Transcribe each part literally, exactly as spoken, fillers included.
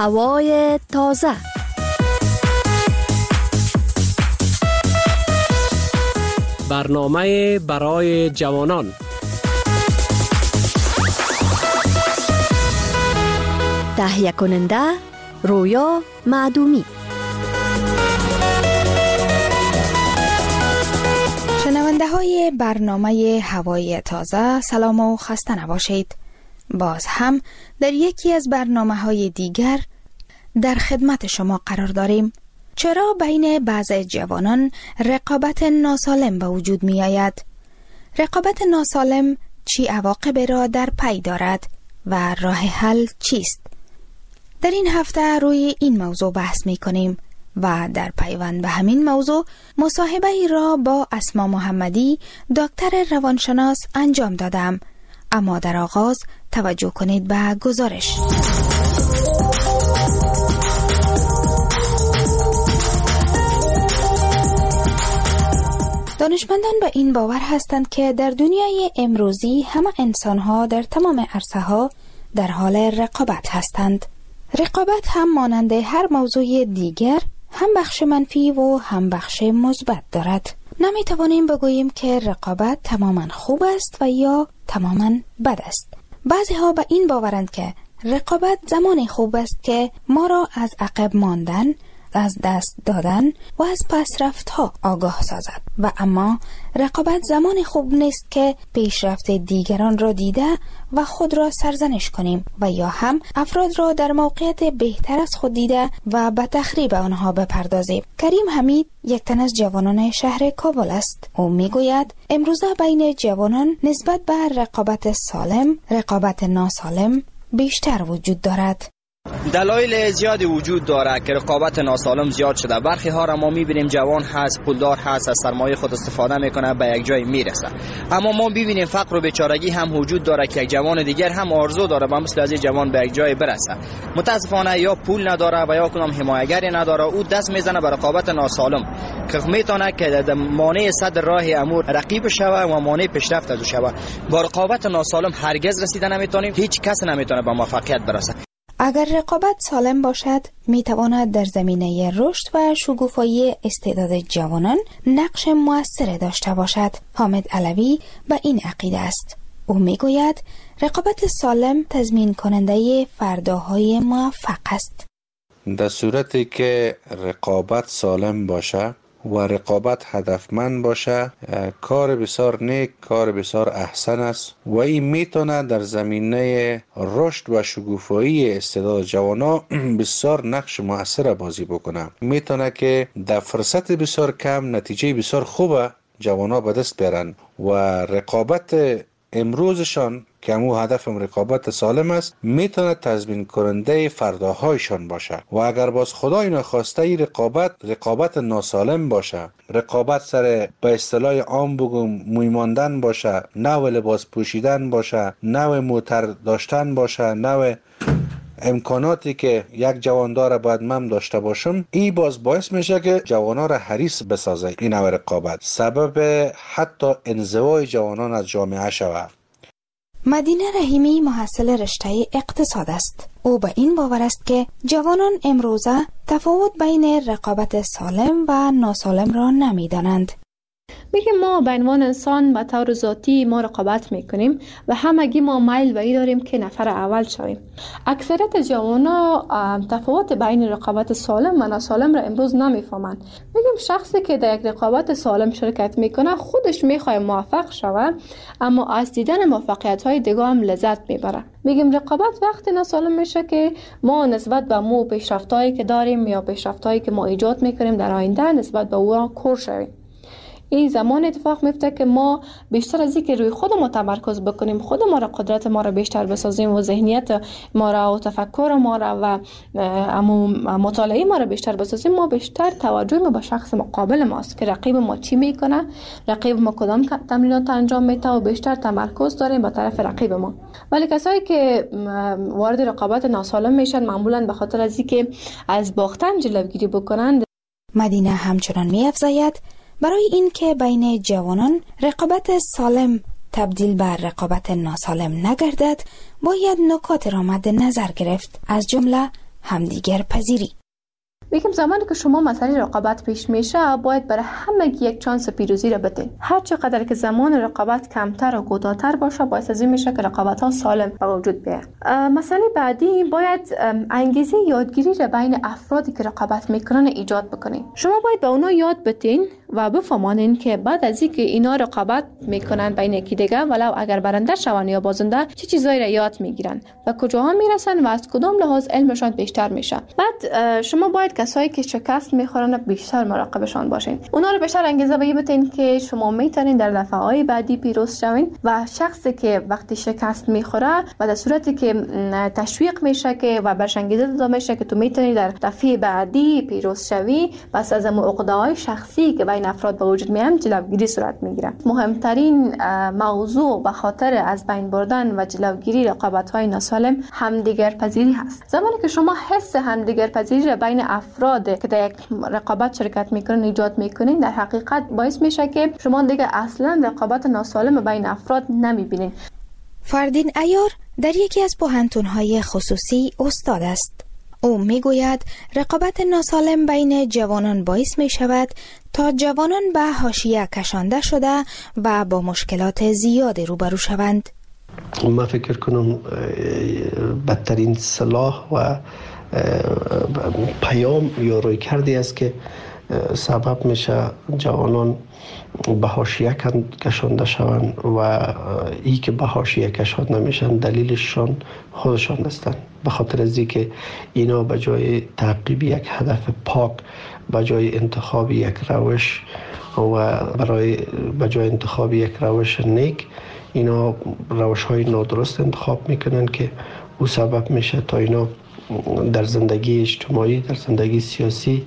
هوای تازه. برنامه برای جوانان. تهیه کننده رویا معدومی. شنونده های برنامه هوای تازه، سلام و خسته نباشید. باز هم در یکی از برنامه های دیگر در خدمت شما قرار داریم. چرا بین بعض جوانان رقابت ناسالم به وجود می آید؟ رقابت ناسالم چی عواقبی را در پی دارد و راه حل چیست؟ در این هفته روی این موضوع بحث می کنیم و در پیوند به همین موضوع مصاحبه ای را با اسما محمدی، دکتر روانشناس انجام دادم. اما در آغاز توجه کنید به گزارش. دانشمندان به این باور هستند که در دنیای امروزی همه انسان‌ها در تمام عرصه‌ها در حال رقابت هستند. رقابت هم مانند هر موضوع دیگر هم بخش منفی و هم بخش مثبت دارد. نمی توانیم بگوییم که رقابت تماما خوب است و یا تماما بد است. بعضی ها به این باورند که رقابت زمان خوب است که ما را از عقب ماندن، از دست دادن و از پسرفت ها آگاه سازد و اما رقابت زمان خوب نیست که پیشرفت دیگران را دیده و خود را سرزنش کنیم و یا هم افراد را در موقعیت بهتر از خود دیده و به تخریب آنها بپردازیم. کریم حمید یک تن از جوانان شهر کابل است. او میگوید امروزه بین جوانان نسبت به رقابت سالم، رقابت ناسالم بیشتر وجود دارد. دلایل زیادی وجود داره که رقابت ناسالم زیاد شده. برخی ها را ما میبینیم جوان هست، پولدار هست، از سرمایه خود استفاده میکنه، به یک جای میرسه. اما ما ببینیم فقر و بیچارگی هم وجود داره که یک جوان دیگر هم آرزو داره با مثل از جوان به یک جای برسه. متاسفانه یا پول نداره و یا کدام حمایتگری نداره، او دست میزنه به رقابت ناسالم که میتونه که در مانع صد راه امور رقیب شوه و مانع پیشرفت از شوه. با رقابت ناسالم هرگز رسیده نمیتونیم، هیچ کس نمیتونه به موفقیت برسه. اگر رقابت سالم باشد، می تواند در زمینه رشد و شکوفایی استعداد جوانان نقش مؤثر داشته باشد. حامد علوی به این عقیده است. او می گوید رقابت سالم تضمین کننده فرداهای موفق است. در صورتی که رقابت سالم باشه و رقابت هدفمند باشه، کار بسیار نیک، کار بسیار احسن است و این میتونه در زمینه رشد و شکوفایی استعداد جوانا بسیار نقش مؤثر بازی بکنه. میتونه که در فرصت بسیار کم نتیجه بسیار خوبه جوانا به دست بیارن و رقابت امروزشان که همو هدف رقابت سالم است میتونه تضمین کننده فرداهایشان باشه. و اگر باز خدای نخواسته ای رقابت رقابت ناسالم باشه، رقابت سر به اصطلاح عام بگم موی ماندن باشه، نوع لباس پوشیدن باشه، نوع موتر داشتن باشه، نوع امکاناتی که یک جوان داره باید من داشته باشم، این باز باعث میشه که جوانا را حریص بسازه. این نوع رقابت سبب حتی انزوای جوانان از جامعه شود. مدینه رحیمی محصل رشته اقتصاد است. او به این باور است که جوانان امروزه تفاوت بین رقابت سالم و ناسالم را نمیدانند. میگه ما به عنوان انسان به طور ذاتی ما رقابت میکنیم و همگی ما میل به این داریم که نفر اول شویم. اکثریت جوانا تفاوت بین رقابت سالم و ناسالم را امروز نمیفهمند. میگیم شخصی که در یک رقابت سالم شرکت میکنه خودش میخواد موفق شود، اما از دیدن موفقیت های دیگه هم لذت میبره. میگیم رقابت وقتی ناسالم میشه که ما نسبت به مو پیشرفتایی که داریم یا پیشرفتایی که ما ایجاد میکنیم در آینده نسبت به او کور شویم. این زمان اتفاق میفته که ما بیشتر از اینکه روی خود ما تمرکز بکنیم، خود ما را قدرت ما را بیشتر بسازیم و ذهنیت ما را و تفکر ما را و مطالعه ما را بیشتر بسازیم، ما بیشتر توجه ما به شخص مقابل ماست که رقیب ما چی میکنه، رقیب ما کدام تمرینات انجام میده و بیشتر تمرکز داریم به طرف رقیب ما. ولی کسایی که وارد رقابت ناسالم میشن معمولا به خاطر از اینکه از باختن جلوگیری بکنند. مدینه همچنان می‌افزاید برای این که بین جوانان رقابت سالم تبدیل بر رقابت ناسالم نگردد، باید نکات را مد نظر گرفت. از جمله همدیگر پذیری. میگم زمانی که شما مسئله رقابت پیش میشه باید برای همه یک چانس پیروزی را بدین. هر چقدر که زمان رقابت کمتر و کوتاه‌تر باشه باعث از این میشه که رقابت ها سالم به وجود بیاد. مسئله بعدی باید انگیزه یادگیری را بین افرادی که رقابت میکنن ایجاد بکنین. شما باید به اونا یاد بدین و بفهمانین که بعد از اینکه اینا رقابت میکنن بین یکی دیگه ولو اگر برنده شون یا بازنده چه چیزایی را یاد میگیرن و کجاها میرسن و از کدام لحاظ علمشان بیشتر میشه. بعد شما باید کسایی که شکست میخورن بیشتر مراقبشان باشین. اونا رو بیشتر انگیزه بدین که شما میتونین در دفعه‌های بعدی پیروز شوین و شخصی که وقتی شکست میخوره و در صورتی که تشویق میشه که و برش انگیزه داده میشه که تو میتونی در دفعه بعدی پیروز شوی، پس از عقده‌های شخصی که بین افراد به وجود میاد جلوگیری صورت میگیره. مهمترین موضوع به خاطر از بین بردن و جلوگیری رقابت‌های ناسالم همدیگر پذیری هست. زمانی که شما حس همدیگر پذیری را بین افراد که در یک رقابت شرکت میکنن ایجاد میکنین، در حقیقت باعث میشه که شما دیگه اصلا رقابت ناسالم بین افراد نمیبینین. فردین عیار در یکی از پوهنتون‌های خصوصی استاد است. او میگوید رقابت ناسالم بین جوانان باعث می شود تا جوانان به حاشیه کشانده شده و با مشکلات زیادی روبرو شوند. من فکر کنم بدترین سلاح و پیام یا روی کردی است که سبب میشه جوانان به حاشیه کشانده شوند و ای که به حاشیه کشانده نمیشن دلیلشان خودشان هستند. به خاطر از اینکه اینا به جای تعقیب یک هدف پاک، به جای انتخاب یک روش و برای به جای انتخاب یک روش نیک، اینا روش های نادرست انتخاب میکنن که او سبب میشه تا اینا در زندگی اجتماعی، در زندگی سیاسی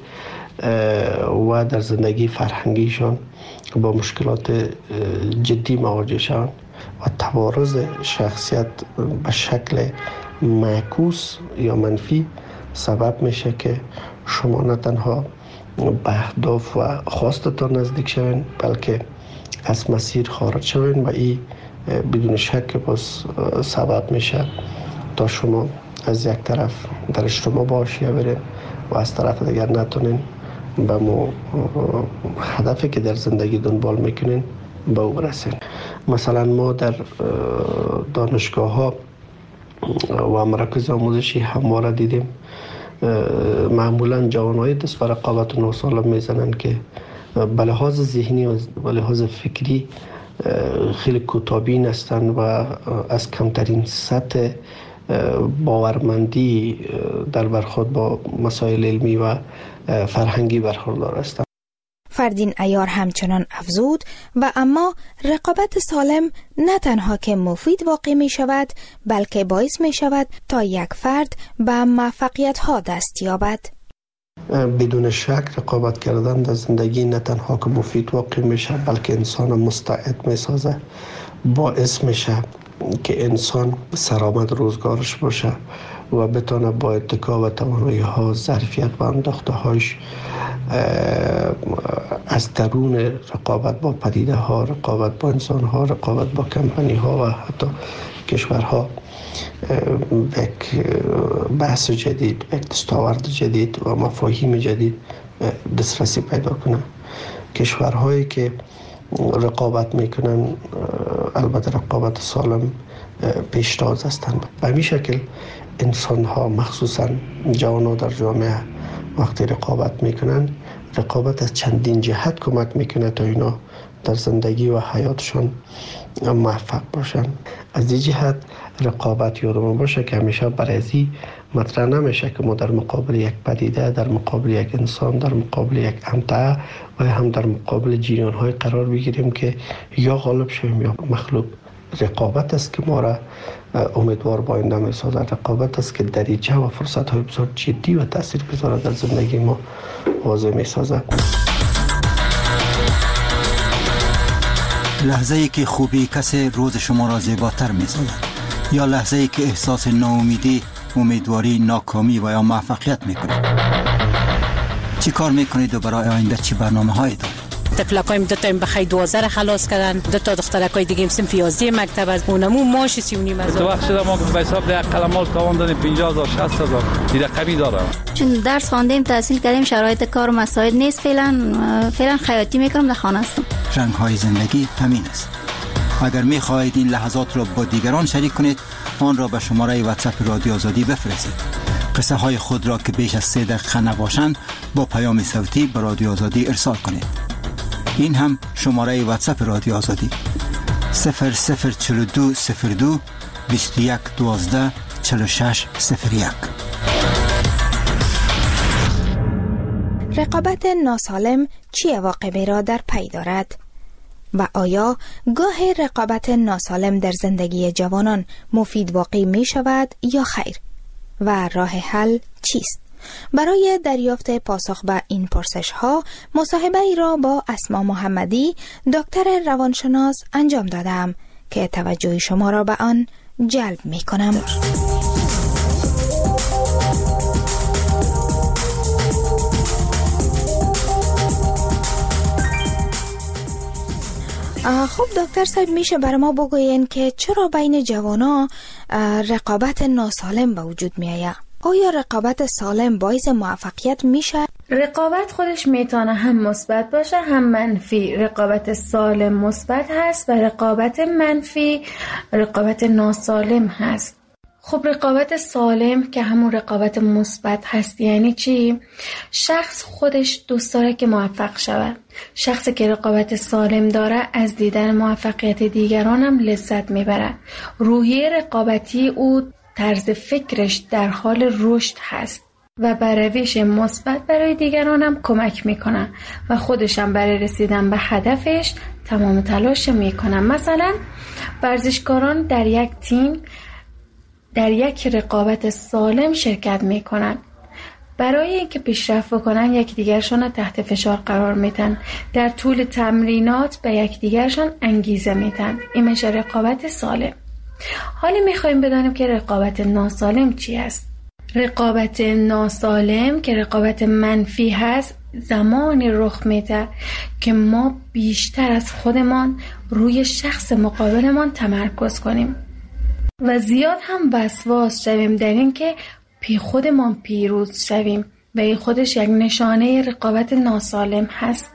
و در زندگی فرهنگیشان با مشکلات جدی مواجه شوند و توارث شخصیت به شکل معکوس یا منفی سبب میشه که شما نه تنها به اهداف و خواستتان نزدیک شوین بلکه از مسیر خارج شوین و این بدون شک باز سبب میشه تا شما از یک طرف در اجتماع با حاشیه برین و از طرف دیگر نتونین به مو هدفی که در زندگی دنبال میکنین به او برسین. مثلا ما در دانشگاه ها و مراکز آموزشی همواره دیدیم معمولا جوانای دست و رقابت ناسالم میزنن که به لحاظ ذهنی و به لحاظ فکری خیلی کوتاه‌بین هستند و از کمترین سطح باورمندی در برخورد با مسائل علمی و فرهنگی برخوردار هستند. فردین عیار همچنان افزود و اما رقابت سالم نه تنها که مفید واقع می شود بلکه باعث می شود تا یک فرد به موفقیت ها دست یابد. بدون شک رقابت کردن در زندگی نه تنها که مفید واقع می شود بلکه انسان مستعد می سازه، باعث می شود که انسان سرآمد روزگارش باشه و بتونه با اتکا و توانایی ها، ظرفیت و انداخته هاش از درون رقابت با پدیده ها، رقابت با انسان ها، رقابت با کمپانی ها و حتی کشورها یک بحث جدید، یک دستاورد جدید و مفاهیم جدید دسترسی پیدا کنه. کشورهایی که رقابت میکنن البته رقابت سالم پیشتاز هستند. به همین شکل انسان ها مخصوصا جوان ها در جامعه وقتی رقابت میکنن، رقابت از چندین جهت کمک میکنه تا اینا در زندگی و حیاتشون موفق باشن. از این جهت رقابت یادمون باشه که همیشه برای ازی مطرح نمیشه که ما در مقابل یک پدیده، در مقابل یک انسان، در مقابل یک امتعه و هم در مقابل جریان های قرار بگیریم که یا غالب شویم یا مغلوب. رقابت است که ما را امیدوار با آینده می‌سازد. رقابت است که دریچه و فرصت های بسیار جدی و تاثیرگذار در زندگی ما واضح می‌سازد. لحظه ای که خوبی کسی روز شما را زیباتر می‌سازد یا لحظه ای که احساس ناامیدی، امیدواری، ناکامی و یا موفقیت می‌کنید. چی کار می‌کنید و برای آینده چی برنامه‌هایی دارید؟ تفلکایم دو تا بخای دوازده خلاص کردن، دو تا دخترکای دیگه صنف یازده مکتب از اونمو ماش سی و نیم هزار. تو وقت شده ما به حساب ده قلمال تاوان دادیم پنجاه هزار شصت هزار دیگه کمی داره. چون درس خواندیم تحصیل کردیم شرایط کار و مساعد نیست، فعلا فعلا خیاطی میکنم در خانه هستم. رنگ های زندگی همین است. اگر می خواهید این لحظات را با دیگران شریک کنید، آن را به شماره واتساپ رادیو آزادی بفرستید. قصه های خود را که بیش از سه دقیقه نباشند با پیام صوتی به رادیو آزادی ارسال کنید. این هم شماره واتساپ رادیو آزادی صفر صفر چهل و دو صفر دو بیست و یک دوازده چهل و شش صفر یک. رقابت ناسالم چه عواقبی را در پی دارد؟ و آیا گاه رقابت ناسالم در زندگی جوانان مفید واقع می شود یا خیر؟ و راه حل چیست؟ برای دریافت پاسخ به این پرسش ها مصاحبه ای را با اسما محمدی دکتر روانشناس انجام دادم که توجه شما را به آن جلب می کنم. خب دکتر صاحب، میشه برای ما بگوین که چرا بین جوانا رقابت ناسالم به وجود میآید؟ آیا رقابت سالم باعث موفقیت میشه؟ رقابت خودش میتونه هم مثبت باشه هم منفی. رقابت سالم مثبت هست و رقابت منفی رقابت ناسالم هست. خب رقابت سالم که همون رقابت مثبت هست یعنی چی؟ شخص خودش دوست داره که موفق شود. شخصی که رقابت سالم داره از دیدن موفقیت دیگران هم لذت میبره. روحیه رقابتی او طرز فکرش در حال رشد هست و به روش مثبت برای دیگران هم کمک میکنه و خودش هم برای رسیدن به هدفش تمام تلاش میکنه. مثلا ورزشکاران در یک تیم در یک رقابت سالم شرکت میکنن. برای اینکه پیشرفت کنن یک دیگرشان را تحت فشار قرار میدن. در طول تمرینات به یک دیگرشان انگیزه میدن. این میشه رقابت سالم. حالا میخوایم بدانیم که رقابت ناسالم چی است. رقابت ناسالم که رقابت منفی هست زمانی رخ میده که ما بیشتر از خودمان روی شخص مقابلمان تمرکز کنیم و زیاد هم وسواس شویم در این که پی خودمان پیروز شویم و این خودش یک نشانه رقابت ناسالم هست.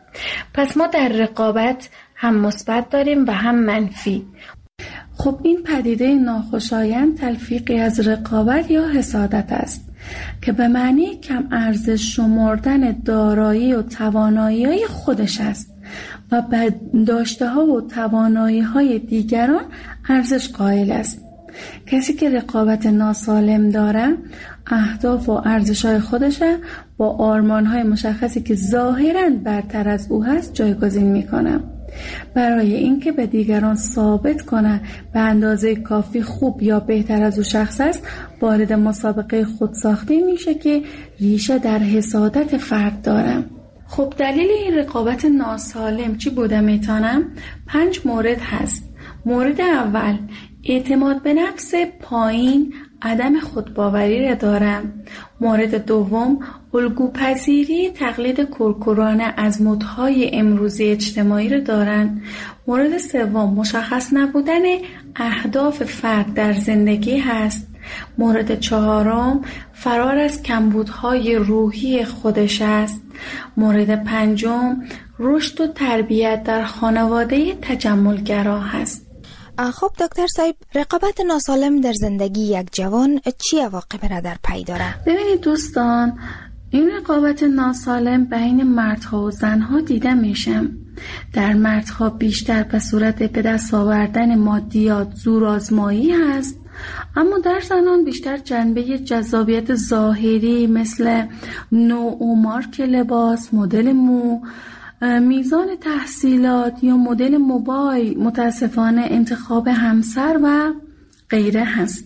پس ما در رقابت هم مثبت داریم و هم منفی. خب این پدیده ناخوشایند تلفیقی از رقابت یا حسادت است که به معنی کم ارزش شمردن دارایی و توانایی خودش است و به داشته ها و توانایی های دیگران ارزش قائل است. کسی که رقابت ناسالم داره اهداف و ارزش های خودش با آرمان های مشخصی که ظاهراً برتر از او هست جایگزین میکنه. برای اینکه به دیگران ثابت کنه به اندازه کافی خوب یا بهتر از او شخص است، وارد مسابقه خودساخته میشه که ریشه در حسادت فرد داره. خب دلیل این رقابت ناسالم چی بوده میتونم؟ پنج مورد هست. مورد اول اعتماد به نفس پایین، عدم خودباوری را دارم. مورد دوم الگوپذیری تقلید کورکورانه از مدهای امروزی اجتماعی را دارند. مورد سوم مشخص نبودن اهداف فرد در زندگی هست. مورد چهارم فرار از کمبودهای روحی خودش است. مورد پنجم رشد و تربیت در خانواده تجملگرا هست. خب دکتر صاحب، رقابت ناسالم در زندگی یک جوان چی عواقب را در پی داره؟ ببینید دوستان، این رقابت ناسالم بین مردها و زنها دیده میشه. در مردها بیشتر به صورت به دست آوردن مادیات، زورآزمایی هست، اما در زنان بیشتر جنبه جذابیت ظاهری مثل نوع و مارک لباس، مدل مو، میزان تحصیلات یا مدل موبایل، متاسفانه انتخاب همسر و غیره هست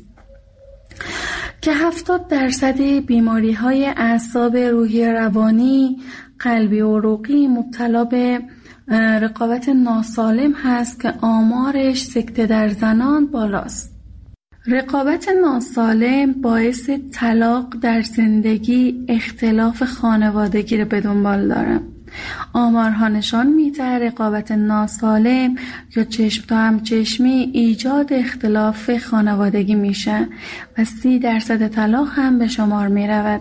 که هفتاد درصد بیماری های اعصاب، روحی، روانی، قلبی و عروقی مبتلا به رقابت ناسالم هست که آمارش سکته در زنان بالاست. رقابت ناسالم باعث طلاق در زندگی، اختلاف خانوادگی رو به دنبال داره. آمارها نشان می‌دهد رقابت ناسالم یا چشم تا هم چشمی ایجاد اختلاف خانوادگی میشه و سی درصد طلاق هم به شمار میرود.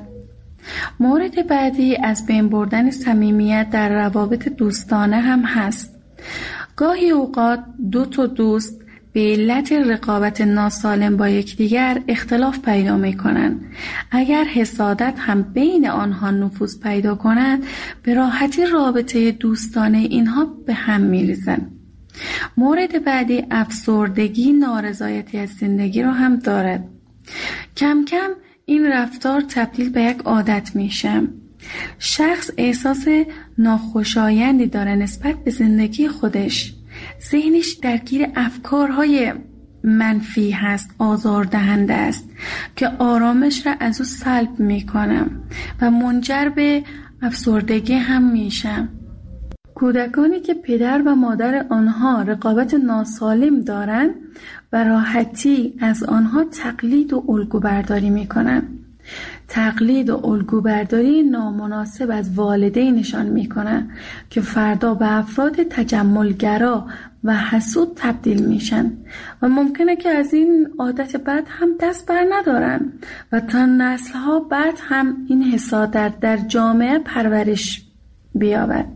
مورد بعدی از بین بردن صمیمیت در روابط دوستانه هم هست. گاهی اوقات دو تا دوست به علت رقابت ناسالم با یکدیگر اختلاف پیدا می‌کنند. اگر حسادت هم بین آنها نفوذ پیدا کند، به راحتی رابطه دوستانه اینها به هم می‌ریزند. مورد بعدی افسردگی، نارضایتی از زندگی را هم دارد. کم کم این رفتار تبدیل به یک عادت میشه. شخص احساس ناخوشایندی داره نسبت به زندگی خودش. ذهنش درگیر افکارهای منفی هست، آزاردهنده است که آرامش را از او سلب میکنه و منجر به افسردگی هم میشه. کودکانی که پدر و مادر آنها رقابت ناسالم دارند و راحتی از آنها تقلید و الگو برداری میکنند. تقلید و الگو برداری نامناسب از والدینشان میکنند که فردا به افراد تجملگرا و حسود تبدیل میشن و ممکنه که از این عادت بد هم دست بر ندارن و تا نسلها بعد هم این حسادت در جامعه پرورش بیابد.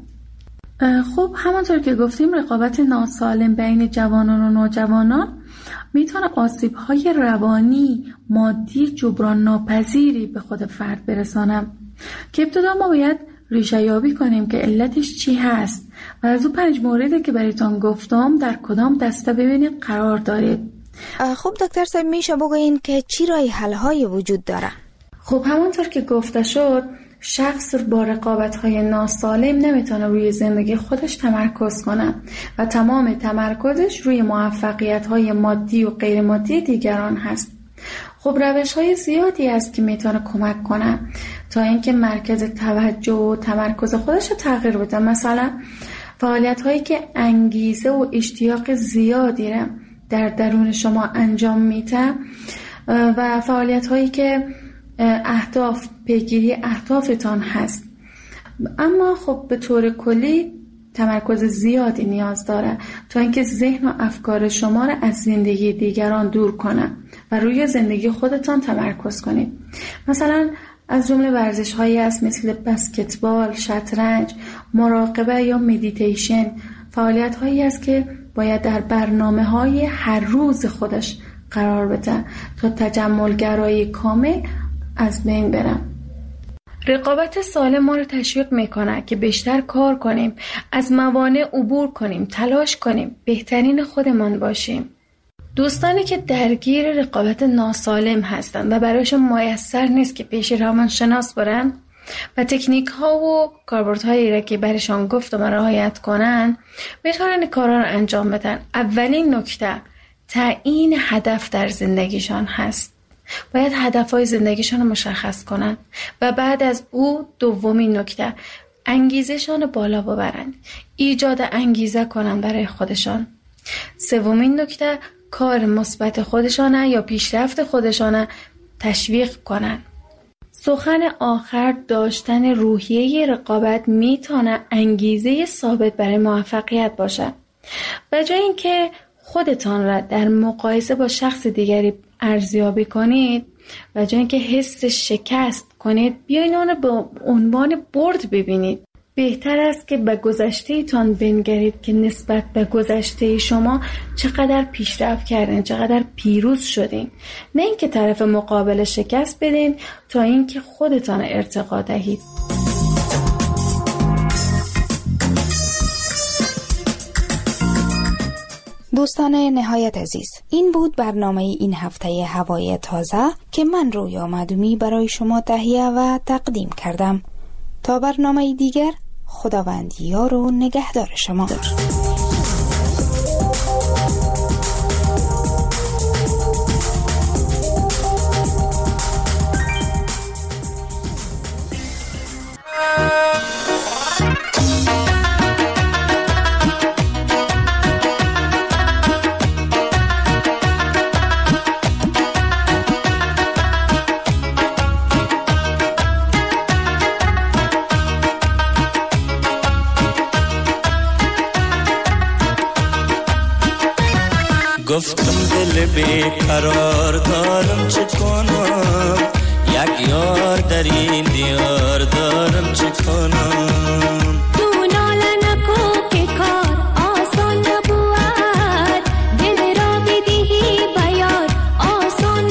خب همانطور که گفتیم رقابت ناسالم بین جوانان و نوجوانان میتونه آسیب‌های روانی، مادی، جبران ناپذیری به خود فرد برسانه که ابتدا ما باید ریشه یابی کنیم که علتش چی هست و از اون پنج موردی که برایتان گفتم در کدام دسته ببینید قرار دارید. خب دکتر صاحب میشه بگوین که چی راه حل‌های وجود داره؟ خب همانطور که گفته شد شخص با رقابت‌های ناسالم نمیتونه روی زندگی خودش تمرکز کنه و تمام تمرکزش روی موفقیت‌های مادی و غیر مادی دیگران هست. خب روش‌های زیادی هست که میتونه کمک کنه تا اینکه مرکز توجه و تمرکز خودش رو تغییر بده. مثلا فعالیت‌هایی که انگیزه و اشتیاق زیادی رو در درون شما انجام میده و فعالیت‌هایی که اهداف، پیگیری اهدافتان هست. اما خب به طور کلی تمرکز زیادی نیاز داره تا اینکه ذهن و افکار شما را از زندگی دیگران دور کنه و روی زندگی خودتان تمرکز کنید. مثلا از جمله ورزش هایی هست مثل بسکتبال، شطرنج، مراقبه یا مدیتیشن. فعالیت هایی هست که باید در برنامه های هر روز خودش قرار بده تا تجملگرایی کامل از بین برم. رقابت سالم ما رو تشویق میکنه که بیشتر کار کنیم، از موانع عبور کنیم، تلاش کنیم، بهترین خودمان باشیم. دوستانی که درگیر رقابت ناسالم هستند و برایشون میسر نیست که پیش روانشناس برن و تکنیک ها و کاربردهایی را که برایشان گفتم رعایت کنن، میتونن کارا رو انجام بدن. اولین نکته تعیین هدف در زندگیشان هست. باید هدفهای زندگیشان رو مشخص کنن و بعد از او دومین نکته انگیزشان رو بالا ببرن، ایجاد انگیزه کنن برای خودشان. سومین نکته کار مثبت خودشانه یا پیشرفت خودشانه تشویق کنن. سخن آخر داشتن روحیه رقابت میتونه انگیزه ثابت برای موفقیت باشه. به جای اینکه خودتان را در مقایسه با شخص دیگری ارزیابی کنید و جای اینکه حس شکست کنید، بیاین آن به عنوان برد ببینید. بهتر است که به گذشته تان بنگرید که نسبت به گذشته شما چقدر پیشرفت کردین، چقدر پیروز شدین، نه اینکه طرف مقابل شکست بدین تا اینکه خودتان ارتقا دهید. دوستان نهایت عزیز، این بود برنامه این هفته هوای تازه که من رویا معدومی برای شما تهیه و تقدیم کردم. تا برنامه دیگر، خداوند یار و نگهدار شما. گفتم دل بیقرار دارم چه کنم، یک یار در این دیار دارم چه کنم. تو ناله نکو که کار آسان نبود، دل را بدهی بیار آسان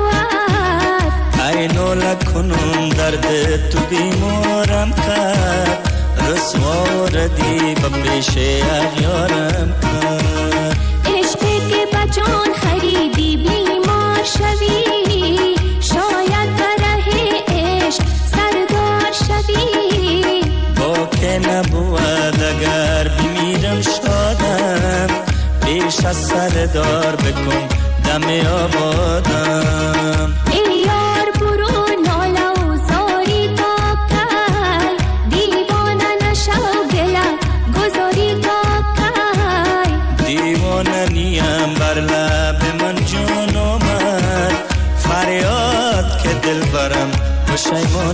نبود. ای ناله کنم درد تو بیمارم کرد، رسوا ردی به پیش اغیارم کرد. عشقی که بچان خریدی بیمار شوی، شاید بره عشق سردار شوی. با که نبود اگر بمیرم شادم، پیش از سردار بکن دم آبادم. ای یار برو ناله و زاری تا کی، دیوانه نشو گله گذاری تا کی. دیوانه نیم بر لب من جون آمد، فریاد که دل برم پشیمان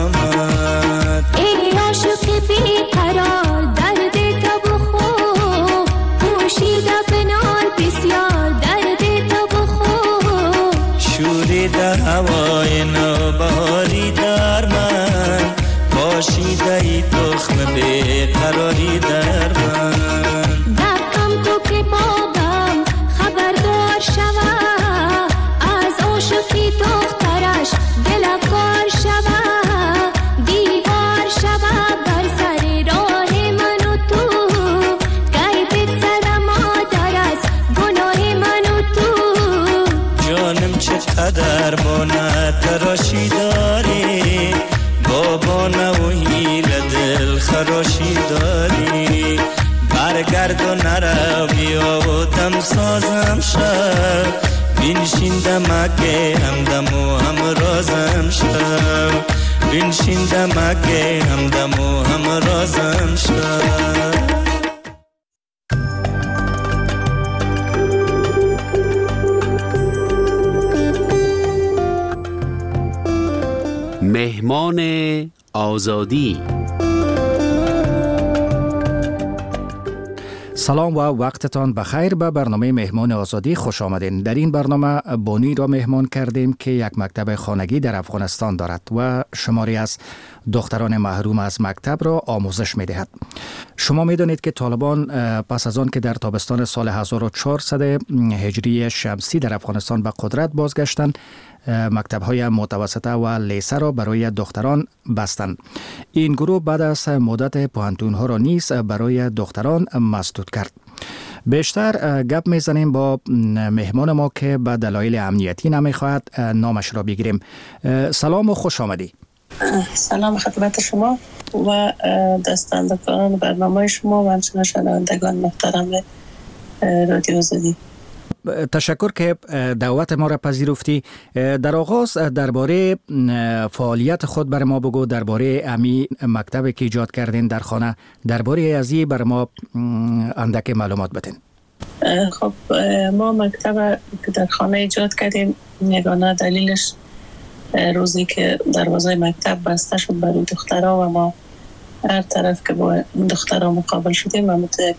آمد. ای عاشق بیقرار درد تو بخور، پوشیده بنال بسیار درد تو بخور. شوریده هوای نوبهاری در من، پاشیده ای تخم بیقراری در من. دقم تو که بابم خبردار شوه، از عاشقی دخترش دل کار شوه. دیوار شوه بر سر راه من و تو، گیبت سر مادر از گناه من و تو. جانم چقدر بانه تراشی داری، بابانه و هیل دل خراشی داری. برگرد و نرو بیا و دم سازم شو، بینشین دمکه همدم و همرازم شو. بینشین دمکه همدم و همرازم شو. مهمان آزادی. سلام و وقتتان بخیر. به برنامه مهمان آزادی خوش آمدین. در این برنامه بانی را مهمان کردیم که یک مکتب خانگی در افغانستان دارد و شماری از دختران محروم از مکتب را آموزش می دهد. شما می دانید که طالبان پس از آن که در تابستان سال هزار و چهارصد هجری شمسی در افغانستان به قدرت بازگشتند، مکتب‌های متوسطه و لیسه را برای دختران بستند. این گروه بعد از مدت پوهنتون‌ها را نیز برای دختران مسدود کرد. بیشتر گپ میزنیم با مهمان ما که به دلایل امنیتی نمیخواهد نامش را بگیریم. سلام و خوش آمدی. سلام خدمت شما و دستاندکاران برنامه شما و همچنین شنوندگان محترم رادیو آزادی. تشکر که دعوت ما را پذیرفتی. در آغاز درباره فعالیت خود بر ما بگو، درباره امی مکتبی که ایجاد کردین در خانه، درباره ازی بر ما اندک معلومات بدین. خب ما مکتب که در خانه ایجاد کردیم، یگانه دلیلش روزی که دروازه مکتب بسته شد برای دخترها و ما هر طرف که با دخترها مقابل شدیم و متوجه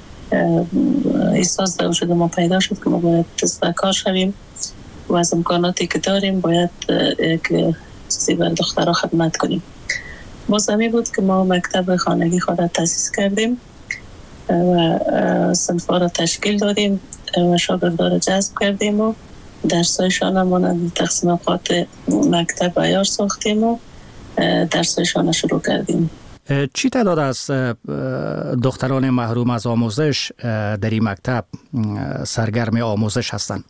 احساس در وجود ما پیدا شد که ما باید دست به کار شویم و از امکاناتی که داریم باید یک چیزی بر دخترها خدمت کنیم. بازمی بود که ما مکتب خانگی خود را تأسیس کردیم و صنف‌ها را تشکیل دادیم و شاگردان را جذب کردیم و درسایشان را مانند تقسیم اوقات مکتب عیار ساختیم و درسایشان را شروع کردیم. چی تعداد از دختران محروم از آموزش در این مکتب سرگرم آموزش هستند؟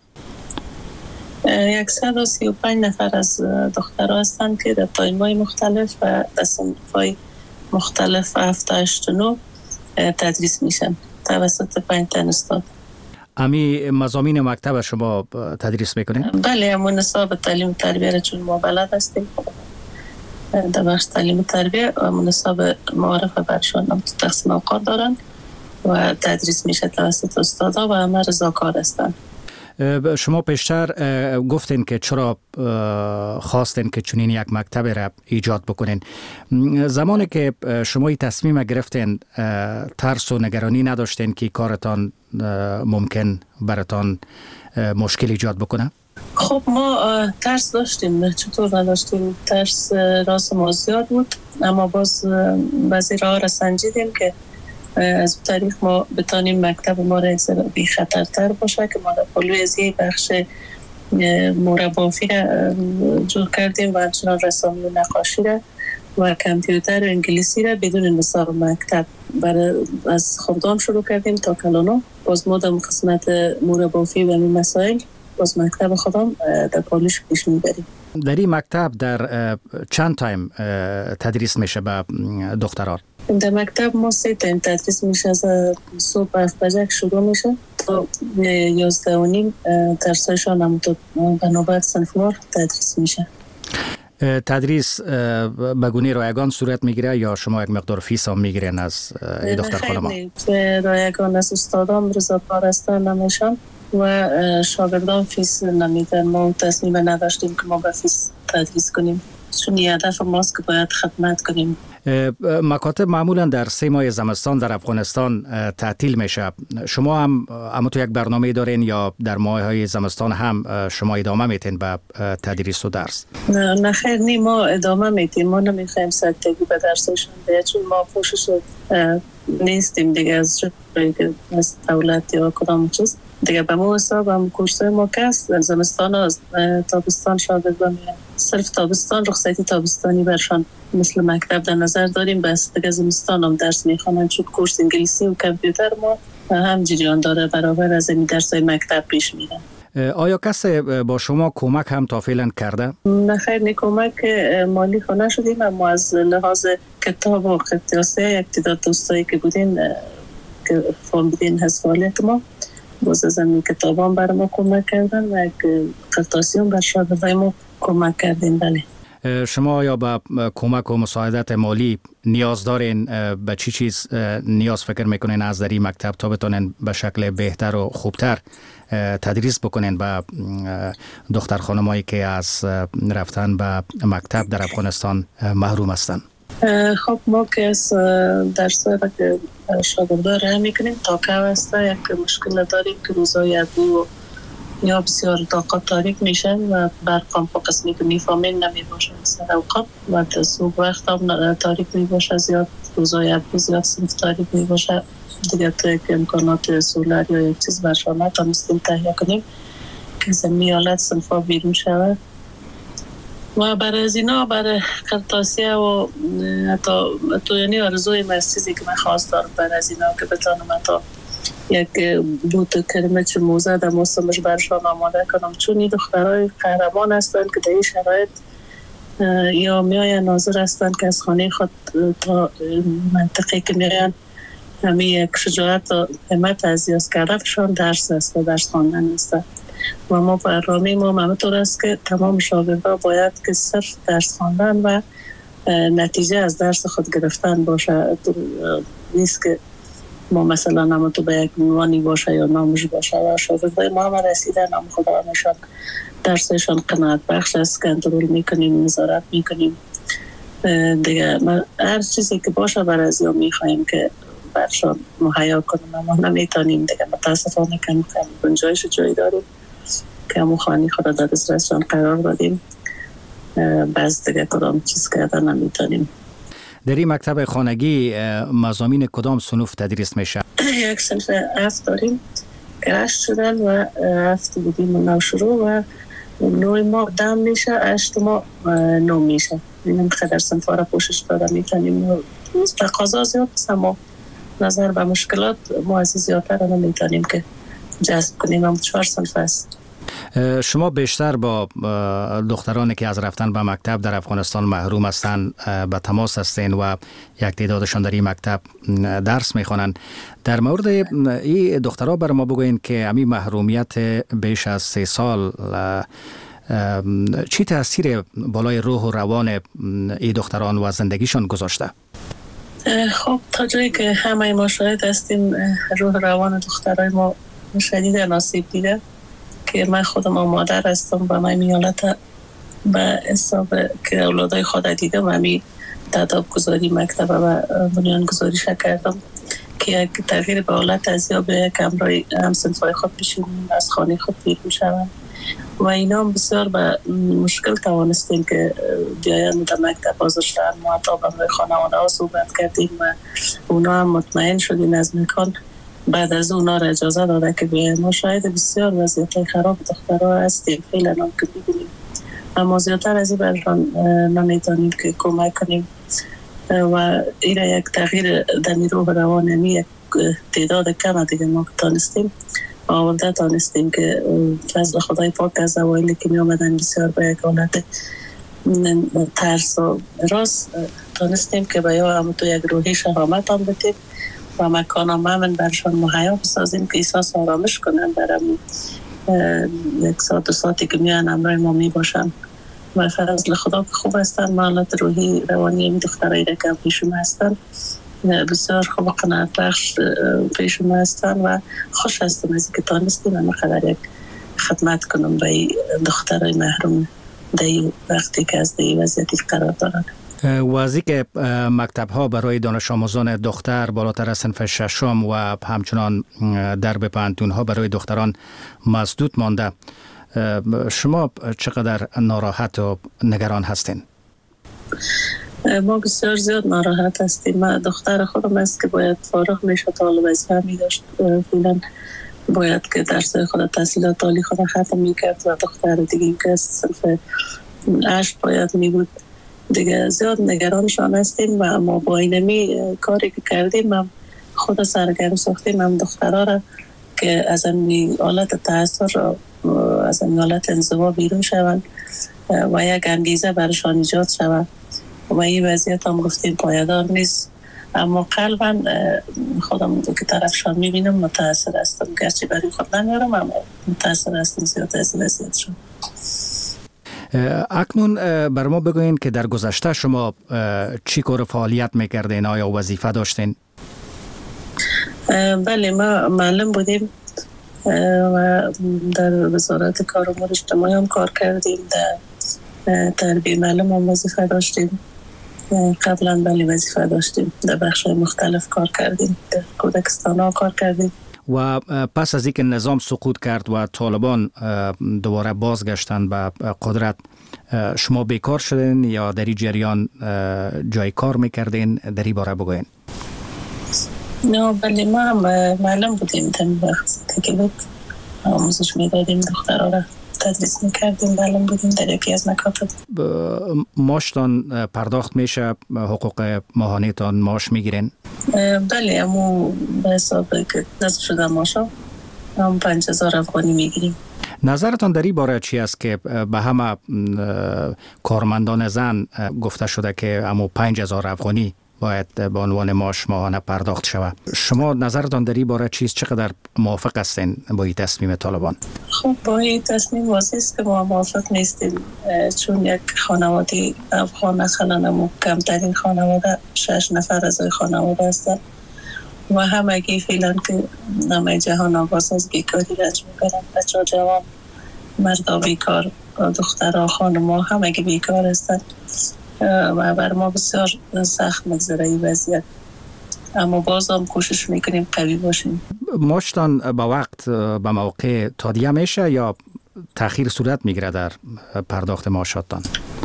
صد و سی و پنج نفر از دخترها هستند که در تایم‌های مختلف و در صنف‌های مختلف هفت هشت و نه تدریس میشن توسط پنج تن استاد. امی مضامین مکتب شما تدریس میکنید؟ بله، همون نصاب تعلیم و تربیه را چون ما بلد هستیم در بخش تعلیم و تربیه و منصاب معارف برشان هم تقسیم اوقات دارن و تدریس میشه توسط استادا و همه رضاکار هستن. شما پیشتر گفتین که چرا خواستین که چنین یک مکتب را ایجاد بکنین. زمانی که شما این تصمیم گرفتین ترس و نگرانی نداشتین که کارتان ممکن براتان مشکل ایجاد بکنه؟ خب ما ترس داشتیم، چطور نداشتیم؟ ترس راست ما زیاد بود، اما باز بعضی راه را سنجیدیم که از طریق ما بتانیم مکتب ما را بی خطرتر باشه که ما را پلوی از یک بخش مربافی را جور کردیم و همچنان رسامی و نقاشی را و کامپیوتر و انگلیسی را بدون نصاب مکتب برای از خودم شروع کردیم تا کلانو. باز ما در قسمت مربافی و این مسائل باز مکتب خودم در پالش پیش میبریم. در این مکتب در چند تایم تدریس میشه به دختران؟ در مکتب ما سه تایم تدریس میشه، از صبح هفت بجه شروع میشه تا یازده و نیم درسایشان هم تا بنابرای صنفوار تدریس میشه. تدریس به گونه رایگان صورت میگیره یا شما یک مقدار فیس هم میگیرین از دختر خانما؟ نه، رایگان از استادان رضا پارستان نمیشن و شاگردان فیس نمیدن. ما تصمیم نداشتیم که ما به فیس تدریس کنیم، چون هدف ماست که باید خدمت کنیم. مکاتب معمولا در سه ماه زمستان در افغانستان تعطیل میشه. شما هم اما تو یک برنامه دارین یا در ماه های زمستان هم شما ادامه میتین به تدریس و درس؟ نه نه خیر نی، ما ادامه میتیم. ما نمیخوایم سرتگی به درسشون بید، چون ما پوشش نیستیم دیگه از جایی که از دولت یا کدام چیز دیگه. به ما حساب هم کورسای ما کس زمستان از تابستان شاگردان میرن. صرف تابستان رخصتی تابستانی برشان مثل مکتب در نظر داریم، بس دیگه زمستان هم درس میخوانن، چون کورس انگلیسی و کامپیوتر ما هم جریان داره برابر از این درسای مکتب پیش میرن. آیا کسی با شما کمک هم تا فعلا کرده؟ نه خیر نی، کمک مالی خو نشدیم، اما از لحاظ کتاب و قطعه یک تعداد دوستایی که بودین که فهمیدین از فعالیت ما، باز از این کتابان برای ما کمک کردن و یک قطعاسی بر شاگردای ما کمک کردین. بله. شما آیا به کمک و مساعدت مالی نیاز دارین؟ به چی چیز نیاز فکر میکنین از در این مکتب تا بتونین به شکل بهتر و خوبتر تدریس بکنین به دختر خانمایی که از رفتن به مکتب در افغانستان محروم هستن؟ خب ما که از درسایی را که شاگردا راه میکنیم تا که هسته یک مشکل داریم که روزای ادبی یا بسیار طاقت تاریک میشن و برقام په قسمی که میفهمین نمیباشه مثلا اوقات و صبح وقت هم تاریک میباشه، زیاد روزای ادبی زیاد صنف تاریک میباشه دیگه. تو یک امکانات سولر یا یک چیز برشان نتونستیم تهیه کنیم که زمینی حالت صنفا بیرون شود و برای از اینا برای قرطاسیه و حتی تو یعنی آرزوی مسیزی که من خواست دارم برای از اینا که بتانم حتی یک بوت کرمچ موزه در موسمش برشان آماده کنم، چون این دخترهای قهرمان هستند که در این شرایط یا میاین ناظر هستند که از خانه خود تا منطقه که میاین همه یک شجاعت و همت از یاز کردفشان درس است و درس خواندن است و ما برنامه ما همطور است که تمام شاگردها باید که صرف درس خواندن و نتیجه از درس خود گرفتن باشه. نیست که ما مثلا نام تو به یک نوانی باشه یا نامش باشه و شاگردای ما هم رسیدن نام خدا نشان درسشان قناعت بخش است، کنترل میکنیم، نظارت میکنیم دیگه. هر چیزی که باشه برای از یا میخواییم که برشان مهیا کنیم، اما نمیتونیم دیگه. متاسفانه که گنجایش جایی داریم که همون خانی خدا در دسترسشان قرار دادیم، بس دیگه کدام چیز کردن نمیتونیم. در این مکتب خانگی مضامین کدام صنوف تدریس میشه؟ یک صنف هفت داریم که هشت شدن و هفت بودیم و نو شروع و نوی ما دم میشه، هشت ما نو میشه. این خیلی در صنف را پوشش داده میتونیم. تقاضا زیاد است اما نظر به مشکلات ما از زیادتر را نمیتونیم که جذب کنیم. هم چهار صنف است. شما بیشتر با دخترانی که از رفتن به مکتب در افغانستان محروم هستند به تماس هستین و یک تعدادشان در این مکتب درس میخوانند. در مورد این دخترها بر ما بگوین که همین محرومیت بیش از سه سال چی تاثیر بالای روح و روان این دختران و زندگیشان گذاشته؟ خب تا جایی که همه ما شاهد هستیم روح روان دخترای ما شدید آسیب دیده که من خودم مادر هستم و من میالت به حساب که اولادای خود دیدم و می تداب گذاری مکتب و بنیان گذاریش کردم که یک تغییر به حالت از یا به یک امرای همسنفای خود بشیم از خانه خود بیرون شوند و اینا هم بسیار به مشکل توانستیم که بیاین در مکتب بازشتن ما تا به خانواده ها صحبت کردیم و اونا هم مطمئن شدیم از مکان بعد از اونا را اجازه داده که بیاین. ما شاید بسیار وضعیت خراب دخترها هستیم فعلا هم که می‌بینیم اما زیادتر از این برشان نمیتونیم که کمک کنیم و این یک تغییر در نیروی روانی یک تعداد کم دیگه ما تانستیم آورده تانستیم که فضل خدای پاک از اوایلی که می آمدن بسیار به یک حالت ترس و راست تانستیم که به یا هم تو یک روحی شهامت هم بتیم و مکان هم همین برشان مهیا بسازیم که احساس آرامش کنن برم یک ساعت دو ساعتی که میان امرای ما می باشن و فضل خدا که خوب هستن معلومات روحی روانی می دخترایی را که پیشون هستن بسیار خوب و قناعت بخش پیشون هستن و خوش هستم از که تانستیم و مقدر یک خدمت کنم به دخترای محروم در وقتی که از در وضعیتی قرار دارن. وضعی که مکتب ها برای دانش آموزان دختر بالاتر از صنف ششم و همچنان درب پانتون ها برای دختران مسدود مانده، شما چقدر ناراحت و نگران هستین؟ ما بسیار زیاد ناراحت هستیم. من دختر خودم است که باید فارغ میشه طالب وظیفه می داشت فعلا باید که درس خود تحصیلات عالی خود ختم میکرد و دختر دیگه که صرف عشق باید می بود دیگه. زیاد نگرانشان هستیم و ما با اینمی کاری که کردیم هم خود سرگرم ساختیم هم دخترها را که از این حالت تأثیر از این حالت انزوا بیرون شوند و یک انگیزه برشان ایجاد شود و این وضعیت هم گفتیم پایدار نیست اما قلبا خودم که طرفشان میبینم متاثر هستم گرچه برای خود نمیارم اما متاثر هستم زیاد از وضعیتشون. اکنون بر ما بگوین که در گذشته شما چی کار فعالیت میکردین؟ آیا وظیفه داشتین؟ بله ما معلم بودیم و در وزارت کار امور اجتماعی هم کار کردیم، در تربیه معلم هم وظیفه داشتیم، قبلا بله وظیفه داشتیم، در بخش مختلف کار کردیم، در کودکستان ها کار کردیم. و پس از اینکه نظام سقوط کرد و طالبان دوباره بازگشتند به قدرت، شما بیکار شدین یا در این جریان جای کار میکردین؟ در این باره بگوین. نه بله ما هم معلم بودیم تن وقت که بود آموزش میدادیم دخترها را تدریس میکردیم، معلم بودیم در یکی از مکاتب. ماشتان پرداخت میشه؟ حقوق ماهانه تان ماش میگیرین؟ بله امو به حساب که نصف شده ماشا هم پنج هزار افغانی میگیریم. نظرتان در این باره چی است که به همه کارمندان زن گفته شده که امو پنج هزار افغانی باید به عنوان معاش ماهانه پرداخت شود؟ شما نظرتان در این باره چیست؟ چقدر موافق هستین با این تصمیم طالبان؟ خب با این تصمیم واضح است که ما موافق نیستیم، چون یک خانواده افغان اصلا کمترین خانواده شش نفر از خانواده هستند و همگی فعلا که نمای جهان آغاز از بیکاری رنج میبرند، بچه جوان مردا بیکار، دخترها خانم‌ها همگی بیکار هستند و بر ما بسیار سخت مگذره این وضعیت، اما باز هم کوشش میکنیم قوی باشیم. ماشتان با وقت به موقع تادیه میشه یا تأخیر صورت میگیره در پرداخت معاشاتتان؟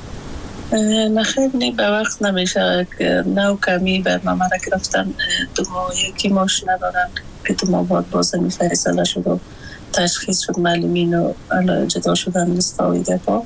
نخیر نی به وقت نمیشه، نو کمی برنامه را گرفتن دو ماه یکی ماش ندارن که دو ماه بعد باز می فیصله شد و تشخیص شد معلمین و جدا شدن لستاوی دفاع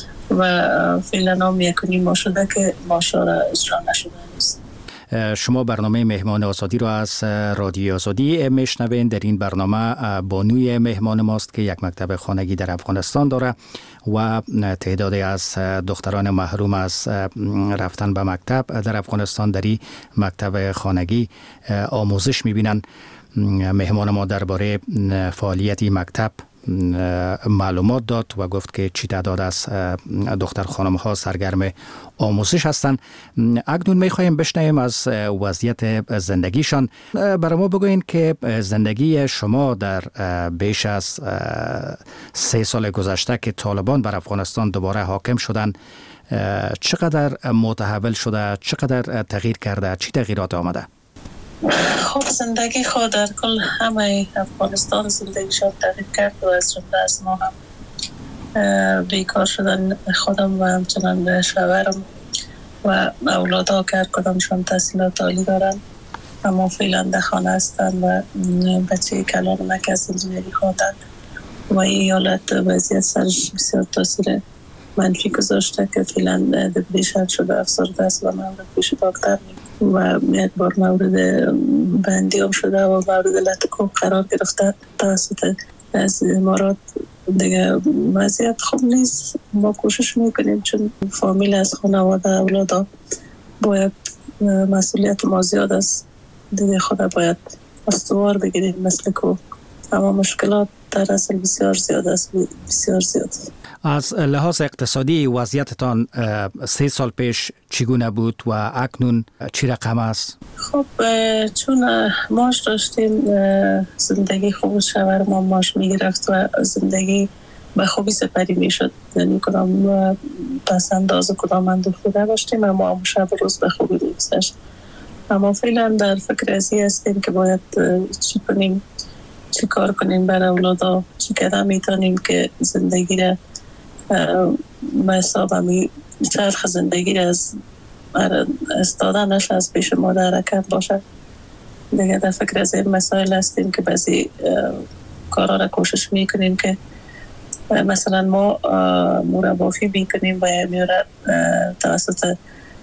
و فعلا هم یکنی ما شده که ماشا را اجرا نشده نیست. شما برنامه مهمان آزادی را از رادیو آزادی میشنوین. در این برنامه بانوی مهمان ماست که یک مکتب خانگی در افغانستان داره و تعدادی از دختران محروم از رفتن به مکتب در افغانستان در این مکتب خانگی آموزش میبینن. مهمان ما درباره فعالیت مکتب معلومات داد و گفت که چی تعداد از دختر خانم ها سرگرم آموزش هستند. اکنون میخواهیم بشنویم از وضعیت زندگیشان. برای ما بگوین که زندگی شما در بیش از سه سال گذشته که طالبان بر افغانستان دوباره حاکم شدن چقدر متحول شده، چقدر تغییر کرده، چی تغییرات آمده؟ خب زندگی خود در کل همه افغانستان زندگی شد تغییر کرد و از جمله از ما هم بیکار شدن خودم و همچنان شوهرم و اولادها که هر کدامشان تحصیلات عالی دارن اما فعلا در خانه هستند و بچه کلان مک از انجینری خواندند و این حالت وضعیت سرش بسیار تاثیر منفی گذاشته که فعلا دپریشن شده، افسرده است و مورد پیش دکتر و یک بار مورد بندی هم شده و مورد لطکوب قرار گرفته توسط از امارات. دیگه وضعیت خوب نیست. ما کوشش میکنیم چون فامیل از خانواده اولادا باید مسئولیت ما زیاد است، دیگه خدا باید استوار بگیریم مثل کو، اما مشکلات در اصل بسیار زیاد است، بسیار زیاد. از لحاظ اقتصادی وضعیتتان سه سال پیش چگونه بود و اکنون چی رقم است؟ خب چون ماش داشتیم زندگی خوب شوهر ما ماش میگرفت و زندگی به خوبی سپری میشد، یعنی کدام پس انداز کدام اندوخته نداشتیم اما هم شب روز به خوبی میگذشت. اما فعلا در فکر ازی هستیم که باید چی کنیم، چی کار کنیم برای اولادا، چی قدم میتونیم که زندگی را به حساب همی چرخ زندگی را از استادنش از پیش ما در حرکت باشد. دیگه در فکر از این مسائل هستیم که بعضی کارا را کوشش میکنیم که مثلا ما مربافی میکنیم و میاره توسط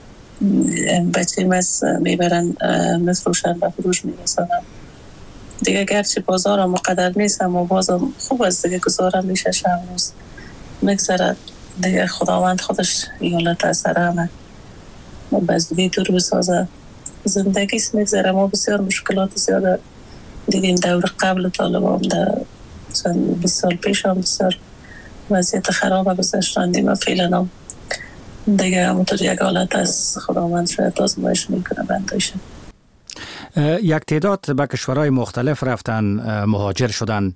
بچه مز میبرن مفروشن و فروش میرسانن. دیگه گرچه بازار هم مقدر نیست اما بازم خوب است دیگه گذارم میشه شب روز مگذرد. دیگه خداوند خودش یالت اثر همه و بزدی دور بسازه. زندگی است مگذره. ما بسیار مشکلات زیاده دیدیم دور قبل طالبان در چند بیست سال پیش هم بسیار وضعیت خراب گذاشتندیم و فعلا هم دیگه همونطور یک حالت از خداوند شاید آزمایش میکنه بندایشه. یک تعداد به کشورهای مختلف رفتن، مهاجر شدن.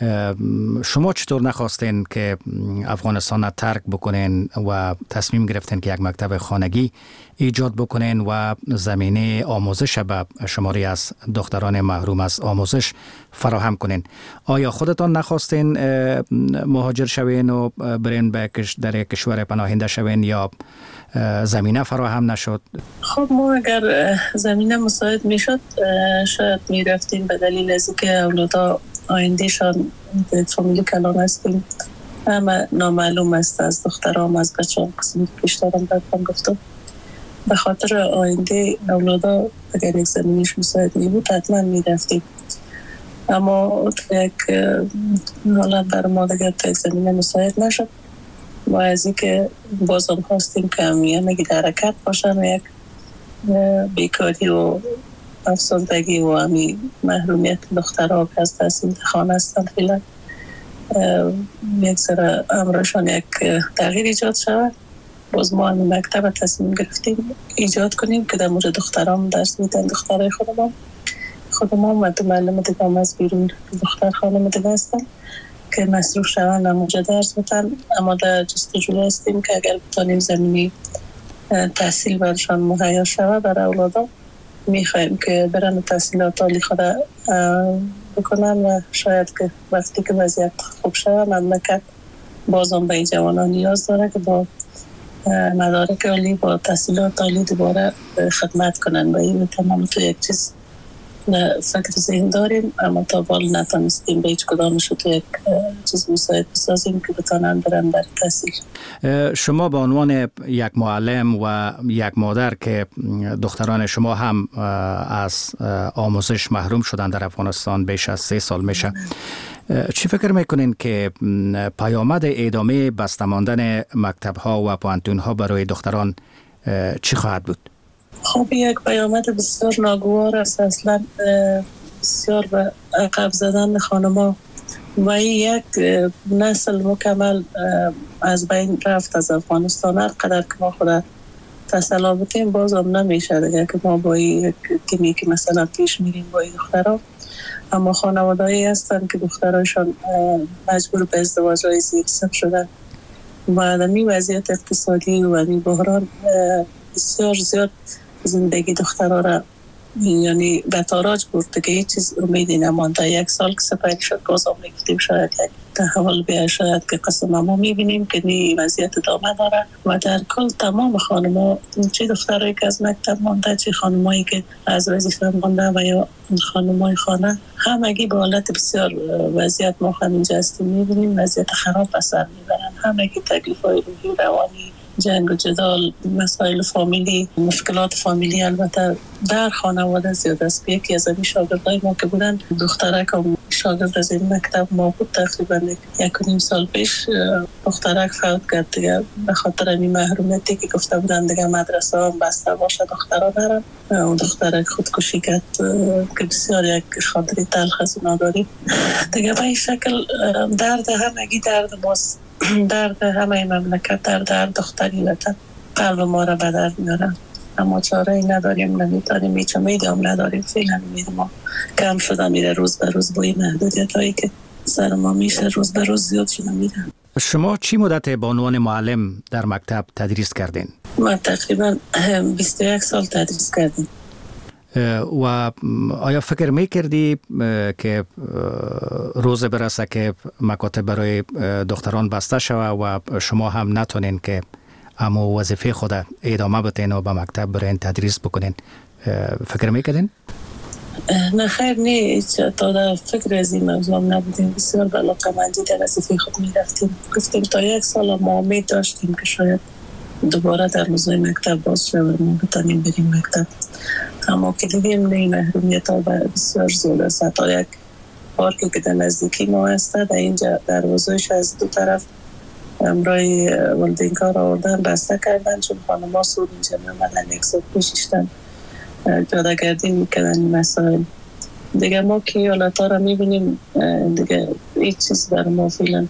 شما چطور نخواستین که افغانستان را ترک بکنین و تصمیم گرفتین که یک مکتب خانگی ایجاد بکنین و زمینه آموزش به شماری از دختران محروم از آموزش فراهم کنین؟ آیا خودتان نخواستین مهاجر شوین و برین به در یک کشور پناهنده شوین یا زمینه فراهم نشد؟ خب ما اگر زمینه مساعد میشد شاید میرفتیم، به دلیل از اینکه اولادا آیندهشان فامیلی کلان هستیم اما نامعلوم است از دخترام از بچه هم قسمی پیش دارم برکن گفتم. به خاطر آینده اولادا اگر یک زمینیش مساعد می بود حتما می رفتیم اما یک حالت بر ما دیگر تا یک زمینه مساعد نشد و از اینکه بازم خواستیم که همیه نگی در حرکت باشن و یک بیکاری و افسردگی و همی محرومیت دخترها که از تحصیل خانه هستند فیلن یک سر امرشان یک تغییر ایجاد شود. باز ما همی مکتب تصمیم گرفتیم ایجاد کنیم که در مورد دختران درس میدن، دخترای خودمان خودمان و دو معلم دیگه هم از بیرون دختر خانم دیگه هستن که مصروف شوند همونجا درس میدن. اما در جستجو هستیم که اگر بتانیم زمینی تحصیل برشان مهیا شود برای اولادا میخوایم که برن تحصیلات عالی خود بکنن و شاید که وقتی که وضعیت خوب شود مملکت بازم به این جوانان نیاز داره که با مدارک عالی با تحصیلات عالی دوباره خدمت کنن و این تمام تو یک چیز فکر ذهن داریم اما تا بال نتانستیم به هیچ کدامش تو یک چیز مساعد بسازیم که بتانن برن در تحصیل. شما به عنوان یک معلم و یک مادر که دختران شما هم از آموزش محروم شدن در افغانستان بیش از سه سال میشه، چی فکر میکنین که پیامد ادامه بسته ماندن مکتب ها و پوهنتون ها برای دختران چی خواهد بود؟ خب یک پیامد بسیار ناگوار است. اصلا بسیار به عقب زدن خانما و یک نسل مکمل از بین رفت از افغانستان. هر قدر که ما خود تسلا بتیم باز هم نمیشه دیگه که ما با یک تیمی که مثلا پیش میریم با این دخترها، اما خانوادهایی هستن که دخترایشان مجبور به ازدواج های زیر سن شدن و در این وضعیت اقتصادی و این بحران بسیار زیاد زندگی دخترها را یعنی به تاراج برده که هیچ چیز امیدی نمانده. یک سال که سپری شد باز هم نگفتیم شاید یک تحول بیاید، شاید که قسم ما میبینیم که این وضعیت ادامه داره و در کل تمام خانم‌ها، چه دخترایی که از مکتب مانده چه خانمایی که از وظیفه مانده و یا خانمای خانه، همگی به حالت بسیار وضعیت ما همینجا هستیم میبینیم وضعیت خراب به سر میبرن. همگی تکلیف‌های روحی روانی، جنگ و جدال، مسائل فامیلی، مشکلات فامیلی البته در خانواده زیاد است. یکی از این شاگردای ما که بودن دخترک هم شاگرد از این مکتب ما بود، تقریبا یک و نیم سال پیش دخترک فوت کرد دیگه به خاطر این محرومیتی که گفته بودن دیگه مدرسه هم بسته باشه دخترها برن و دخترک خودکشی کرد که بسیار یک خاطری تلخ از اونا داریم دیگه. به این شکل درد همگی درد ماست، درد همه مملکت، درد هر دختری وطن قلب ما را به درد میارن، اما چاره ای نداریم، نمیتونیم، هیچ امیدی هم نداریم. فعلا امید ما کم شده میره روز به روز با این محدودیت هایی که سر ما میشه روز به روز زیاد شده میره. شما چی مدت به عنوان معلم در مکتب تدریس کردین؟ ما تقریبا بیست و یک سال تدریس کردیم. و آیا فکر میکردی که روز برسه که مکاتب برای دختران بسته شود و شما هم نتونین که اما وظیفه خود ادامه بدین و به مکتب برین تدریس بکنین، فکر میکردین؟ نه خیر، نه تا در فکر از این موضوع نبودیم. بسیار به علاقه‌مندی در وظیفه خود میرفتیم. گفتیم تا یک سال ما امید داشتیم که شاید دوباره در روزهای مکتب باز شود ما بتانیم بریم مکتب، اما که دیدیم نه محرومیت ها بسیار زیاد است. تا یک پارکی که در نزدیکی ما هست در اینجا دروازه‌اش از دو طرف امرای ولدینکار آوردن بسته کردن چون خانم ها سود اینجا نمدن یک سال پوشیشتن جاده گردی میکردن این مسائل دیگه. ما که حالت ها را میبینیم دیگه هیچ چیز بر ما فعلا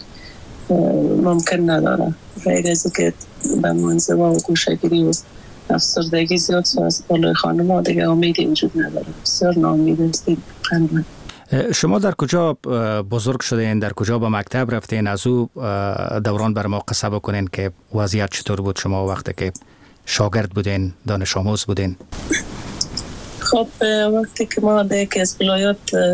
ممکن نداره غیر از که به منزوا و گوشگیری و افسردگی زیاد شد از بالای خانم ها دیگه امیدی وجود نداره. بسیار ناامید هستیم. شما در کجا بزرگ شدین؟ در کجا به مکتب رفتین؟ از او دوران بر ما قصه بکنین که وضعیت چطور بود شما وقتی که شاگرد بودین، دانش آموز بودین؟ خب وقتی که ما در یکی از ولایات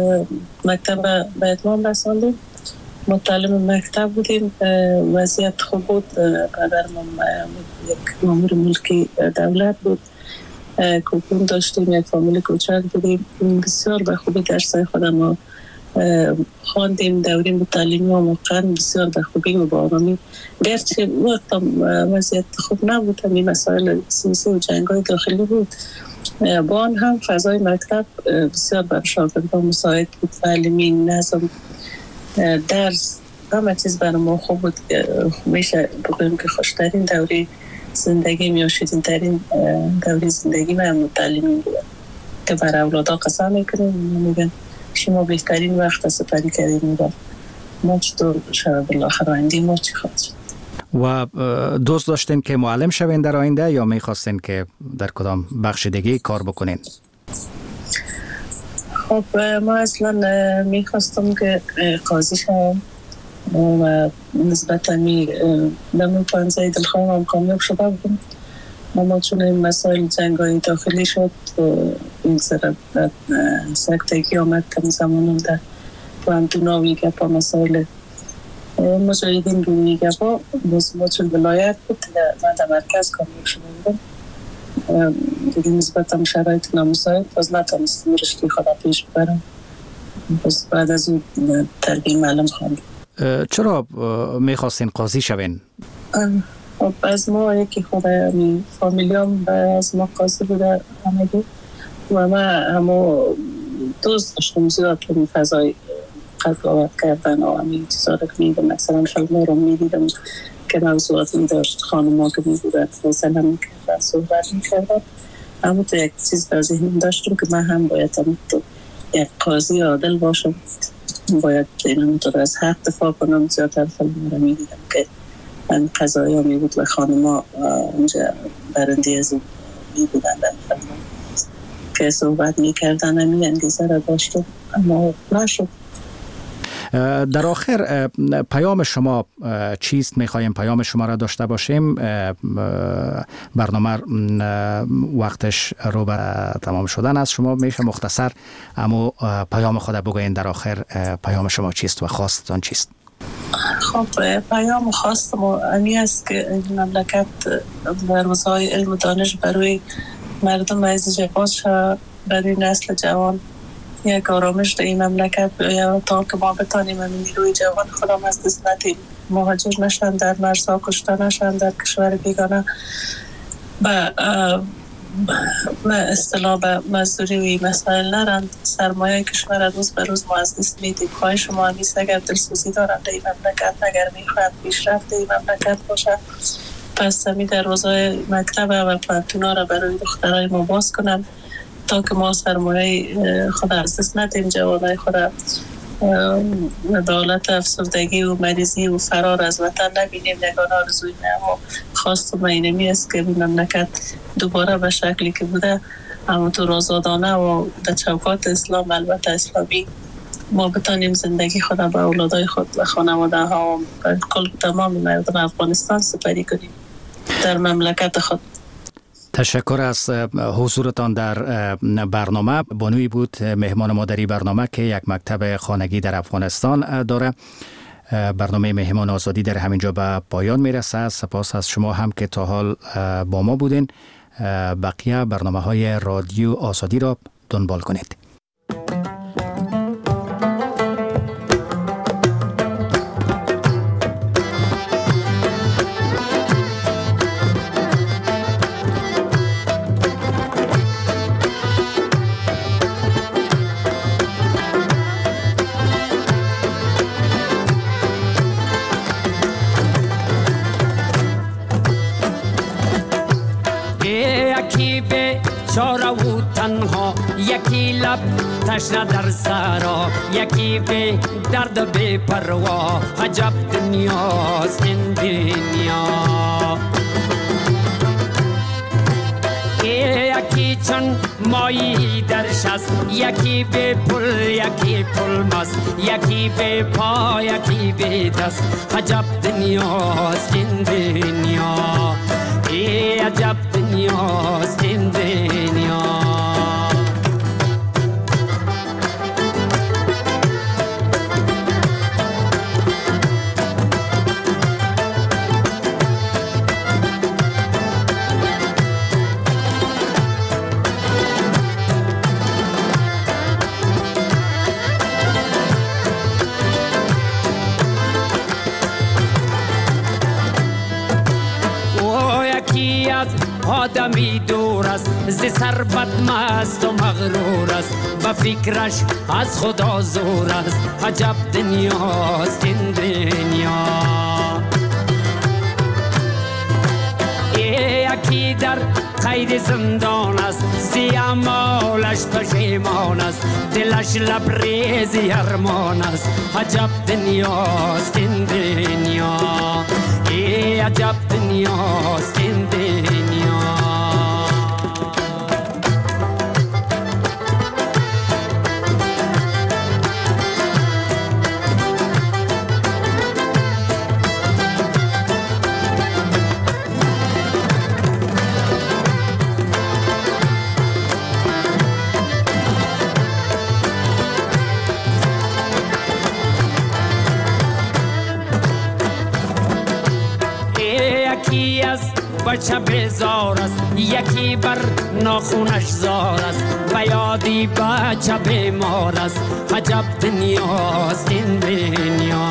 مکتب به اتمام رساندیم، متعلم مکتب بودیم، وضعیت خوب بود. پدر یک مامور ملکی دولت بود، کوپون داشتیم، یک فامیل کوچک بودیم، بسیار به خوبی درسای خودم ما خواندیم. دوریم تعلیمی و موقعا بسیار به خوبی و با آرامی، گرچه وقتا وضعیت خوب نبود، همین مسائل سیاسی و جنگ‌های داخلی بود، با آن هم فضای مکتب بسیار بر شاگردان مساعد بود. تعلیمی، نظم، درس، همه چیز برای ما خوب بود. میشه بگویم که خوشترین دوری زندگی یا شیرین ترین دوری زندگی من تعلیمی بود که برای اولادا قسم میکنیم، میگن شما بهترین وقت سپری کردیم و ما چطور شب بالاخره آینده ما چی خواهد شد. و دوست داشتین که معلم شوین در آینده یا میخواستین که در کدام بخش دیگه کار بکنین؟ خب ما اصلا میخواستم که قاضی شوم و نسبتا می دمون پانزه دلخواهم هم کامیاب شده بودم، اما چون این مسائل جنگای داخلی شد این سر سکتگی آمد کم زمانم در واندوناوی گپا مسائل مجاهدین روی گپا باز ما چون ولایت بود من در مرکز کامیاب شده بودم دیگه نسبتا شرایط نامساعد باز نتانستم رشته خدا پیش ببرم. باز بعد از اون تربیه معلم خواندم. چرا میخواستین قاضی شوین؟ خب از ما یکی خود فامیلیام از ما قاضی بوده همگی و ما همه دوست داشتم زیاد تو این فضای قضاوت کردن و همین چیزا رو که میدم، مثلا فیلم رو میدیدم که موضوعاتی داشت خانم ها که میبودن فیصله میکردن صحبت میکردن، اما تو یک چیز در ذهنم داشتم که من هم باید هم یک قاضی عادل باشم باید اینطور از حق دفاع کنم. زیادتر فیلم رو میدیدم که من قضایی ها می بود و خانم ها اونجا برنده از اون می بودن در فیلم که صحبت می کردن همی انگیزه را داشتم اما نشد. در آخر پیام شما چیست؟ میخوایم پیام شما را داشته باشیم. برنامه وقتش رو به تمام شدن است. شما میشه مختصر اما پیام خود بگوین در آخر پیام شما چیست و خواستتان چیست؟ خب پیام خواستم امی است که این مملکت در روزهای علم و دانش برای مردم عزیز باز شد، برای نسل جوان یک آرامش در این مملکت یا تا که ما بتانیم این نیروی جوان خودم از دست ندیم، مهاجر نشن، در مرزها کشته نشن، در کشور بیگانه به اصطلاح به مزدوری و این مسائل نرند. سرمایه کشور روز به روز ما از دست میدیم. خواهی شما همیست اگر دلسوزی دارند در این مملکت، اگر میخواهد پیشرفت در این مملکت باشه، پس همی در روزهای مکتب و پانتونا را برای دخترای ما باز کنم تا که ما سرمایه خود از دست ندیم، جوانای خود به حالت افسردگی و مریضی و فرار از وطن نبینیم. نگان آرزوی ما خواست و اینمی است که این مملکت دوباره به شکلی که بوده همونطور آزادانه و در چوکات اسلام، البته اسلامی، ما بتانیم زندگی خود به اولادای خود و خانواده ها و کل تمام مردم افغانستان سپری کنیم در مملکت خود. تشکر از حضورتان در برنامه. بانوی بود مهمان ما در این برنامه که یک مکتب خانگی در افغانستان داره. برنامه مهمان آزادی در همینجا به پایان میرسه. سپاس از شما هم که تا حال با ما بودین. بقیه برنامه های رادیو آزادی را دنبال کنید. چاره و تنها یکی لب تشنه در سرا، یکی به درد و به پروا، عجب دنیاست این دنیا. یکی چون مایی در شست، یکی به پل، یکی پل مست، یکی به پا، یکی به دست، عجب دنیاست این دنیا. ای عجب دنیاست این دنیا. آدمی دور است ز ثروت مست و مغرور است، به فکرش از خدا زور است، عجب دنیاست این دنیا. یکی در قید زندان است، زی اعمالش پشیمان است، دلش لبریز ارمان است، عجب دنیاست این دنیا. ای عجب دنیاست این دنیا. بچه بیزار است، یکی بر ناخونش زار است، به یادی بچه بیمار است، عجب دنیاست این دنیا.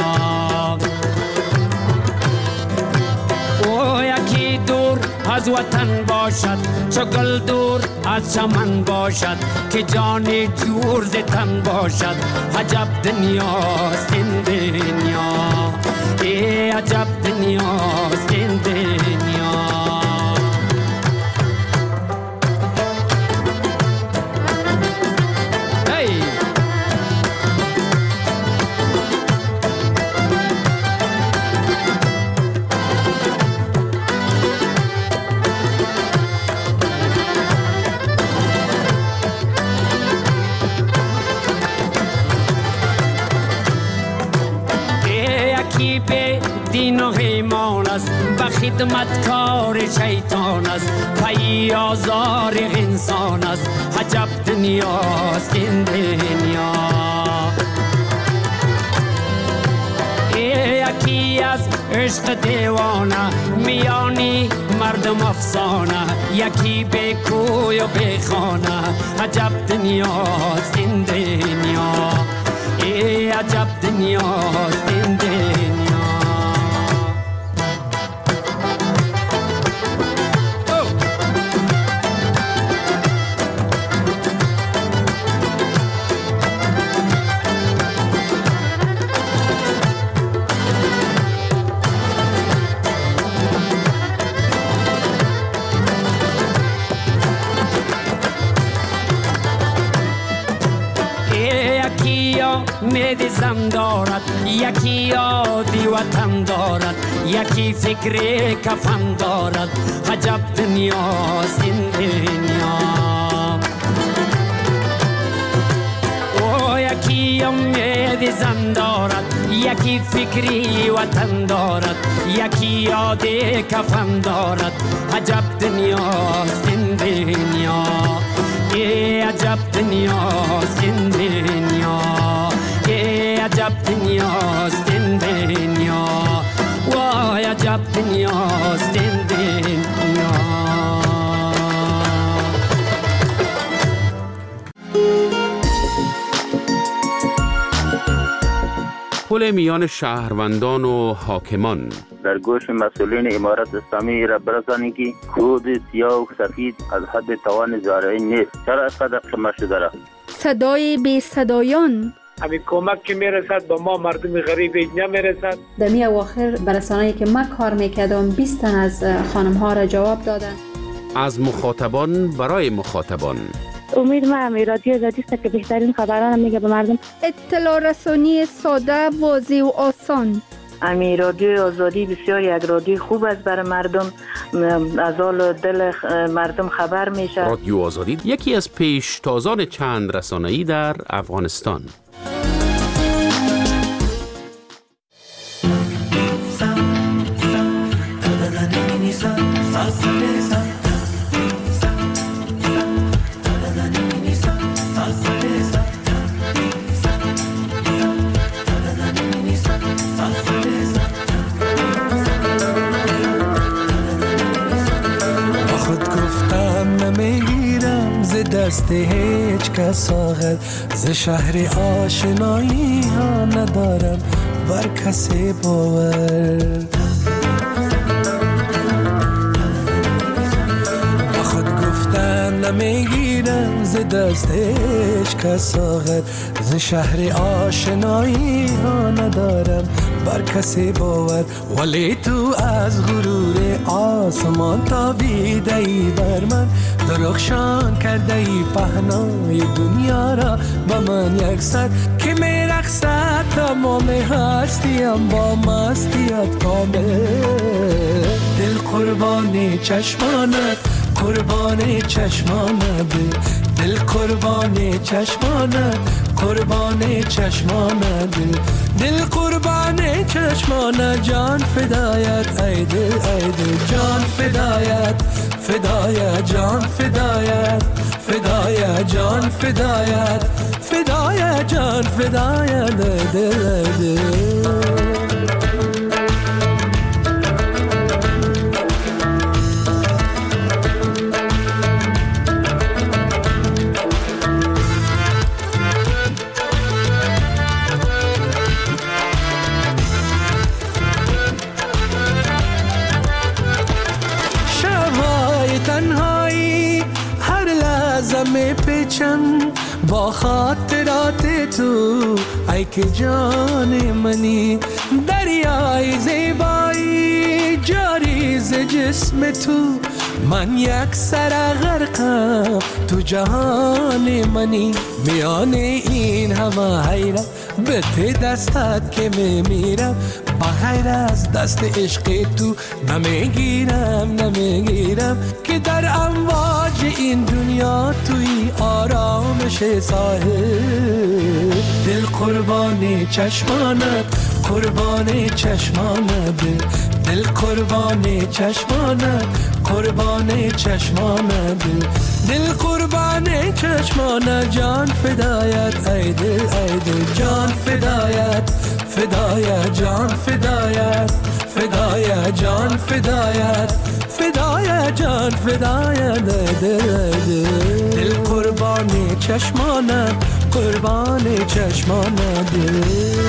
او یکی دور از وطن باشد، چو گل دور از چمن باشد، که جان جور ز تن باشد، عجب دنیاست این دنیا. ای عجب دنیاست این دنیا. یکی به دین و ایمان است، به خدمتکار شیطان است، پی آزار انسان است، عجب دنیاست این دنیا. یکی از عشق دیوانه، میانی مردم افسانه، یکی به کوی و به خانه، عجب دنیاست این دنیا. ای عجب دنیاست این دنیا. امید زم دارد، یکی یادی وطن دارد، یکی فکر کفن دارد، عجب دنیاست این دنیا. او یکی امید زم دارد، یکی فکری وطن دارد، یکی یادی کفن دارد، عجب دنیاست این دنیا. ای عجب دنیاست این دنیا. ای عجب دنیاست این دنیا. وای عجب دنیاست این دنیا. پل میان شهروندان و حاکمان در گوش مسئولین امارت اسلامی را برسانی که خود سیاه و سفید از حد توان زارعی نیست. چرا از قدر شما شده را؟ صدای بی صدایان همین کمک که میرسد با ما مردم غریب اینجا میرسد. در می اواخر برسانه‌ای که من کار میکردم بیست تن از خانم ها را جواب دادن. از مخاطبان برای مخاطبان. امید من رادیو آزادی است که بهترین خبران میگه به مردم. اطلاع رسانی ساده، واضح و آسان. امی رادیو آزادی بسیار یک رادیو خوب است برای مردم، از حال دل مردم خبر میشه. رادیو آزادی یکی از پیشتازان چند رسانه‌ای در افغانستان. دست هیچ کس آغد ز شهر آشنایی ها ندارم بر کسی باور. با خود گفتن نمیگیرم ز دست هیچ کس آغد ز شهر آشنایی ها ندارم بر کسی باور. ولی تو از غرور آسمان تابیده ای بر من، درخشان کرده ای پهنای دنیا را با من یکسر که میرقصد تمام هستیم با مستیت کامل. دل قربان چشمانت قربان چشمانت، دل قربان چشمانت قربان چشمانت، دل قربان چشمانت، جان فدایت ای دل ای دل، جان فدایت فدایت جان فدایت فدایت جان فدایت فدایت جان فدایت دل دل. با خاطرات تو ای که جان منی، دریای زیبایی جاری ز جسم تو، من یک سر غرقم تو جهان منی. میان این همه حیرت به ته دستت که میمیرم، بغیر از دست عشق تو نمیگیرم نمیگیرم که در امواج این دنیا توی آرامش ساحل. دل قربان چشمانت قربان چشمانت دل قربان چشمانت قربان چشمانت دل دل قربان چشمانت جان فدایت ای دل ای دل جان فدایت فدایت جان فدایت فدایت جان فدایت فدایت جان فدایت ای دل ای دل دل قربان چشمانت قربان چشمانت دل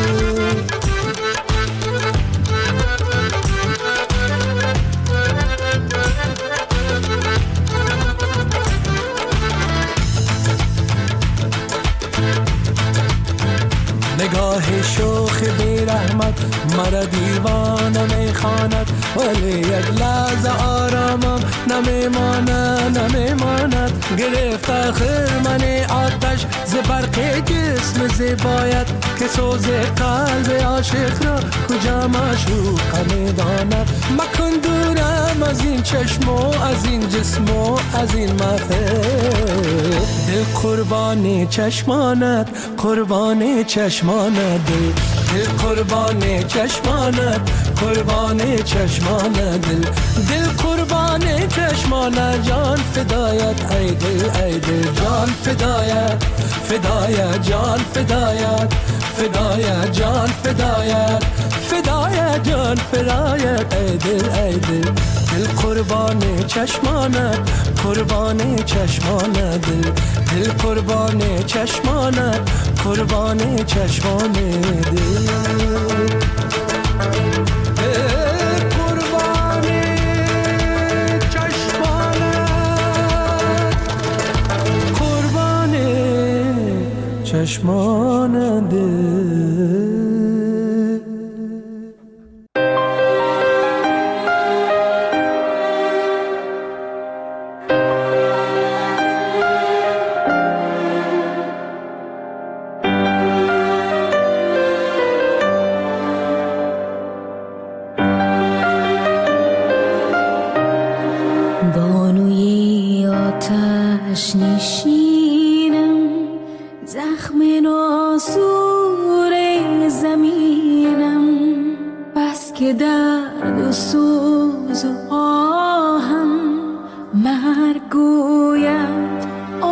نگاه شوخ بی رحمت مرا دیوانه میخواند ولی یک لحظه آرامم نمیماند نمیماند گرفت آخر من آتش ز برق جسم زیبایت که سوز قلب عاشق را کجا معشوق میداند مکن دورم از این چشم و از این جسم و از این محفل دل قربان چشمانت قربان چشمانت دل دل قربان چشمانت قربان چشمانت دل دل قربان چشمانت جان فدایت ای دل ای دل جان فدایت فدایت جان فدایت فدایت جان فدایت فدایت جان فدایت ای دل ای دل دل قربان چشمانت قربان چشمانت دل دل قربان چشمانت قربان چشمان دل چشمان دل بانوی آتش نشینم زخم ناسور زمینم بس که درد و سوز و آهم مرگ گوید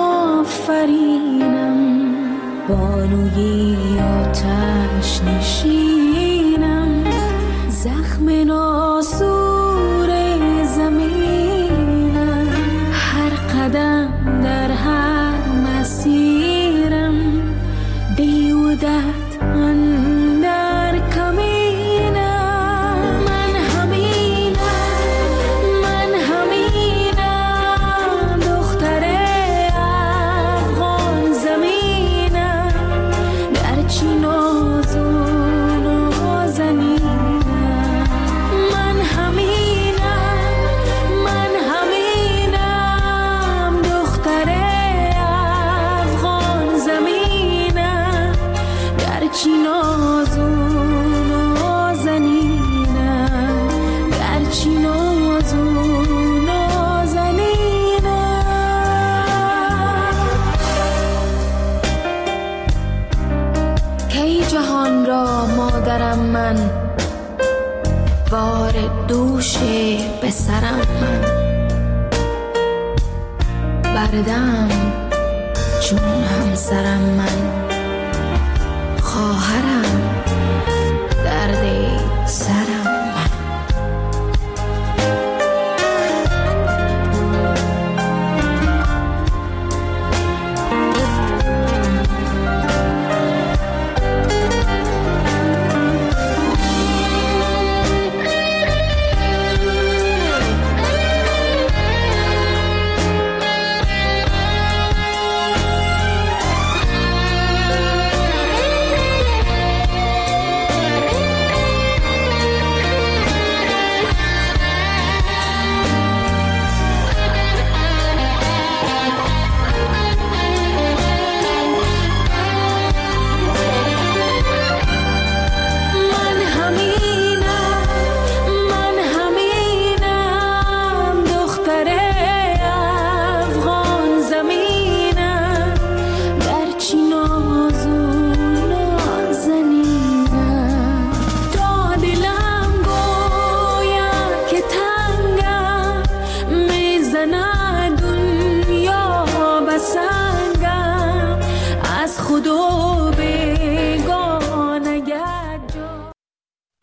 آفرینم بانوی آتش نشینم زخم ناسور زمینم هر قدم در هر مسیرم بیودت اندر کمینم من همینم من همینم دختر افغان زمینم گرچه نازون و نازنینم من همینم من همینم دختر افغان زمینم گرچه نازون و نازنینم گرچه نازون و نازنینم کی جهان را مادرم من بار دوش به سرم من بردم چون همسرم من خواهرم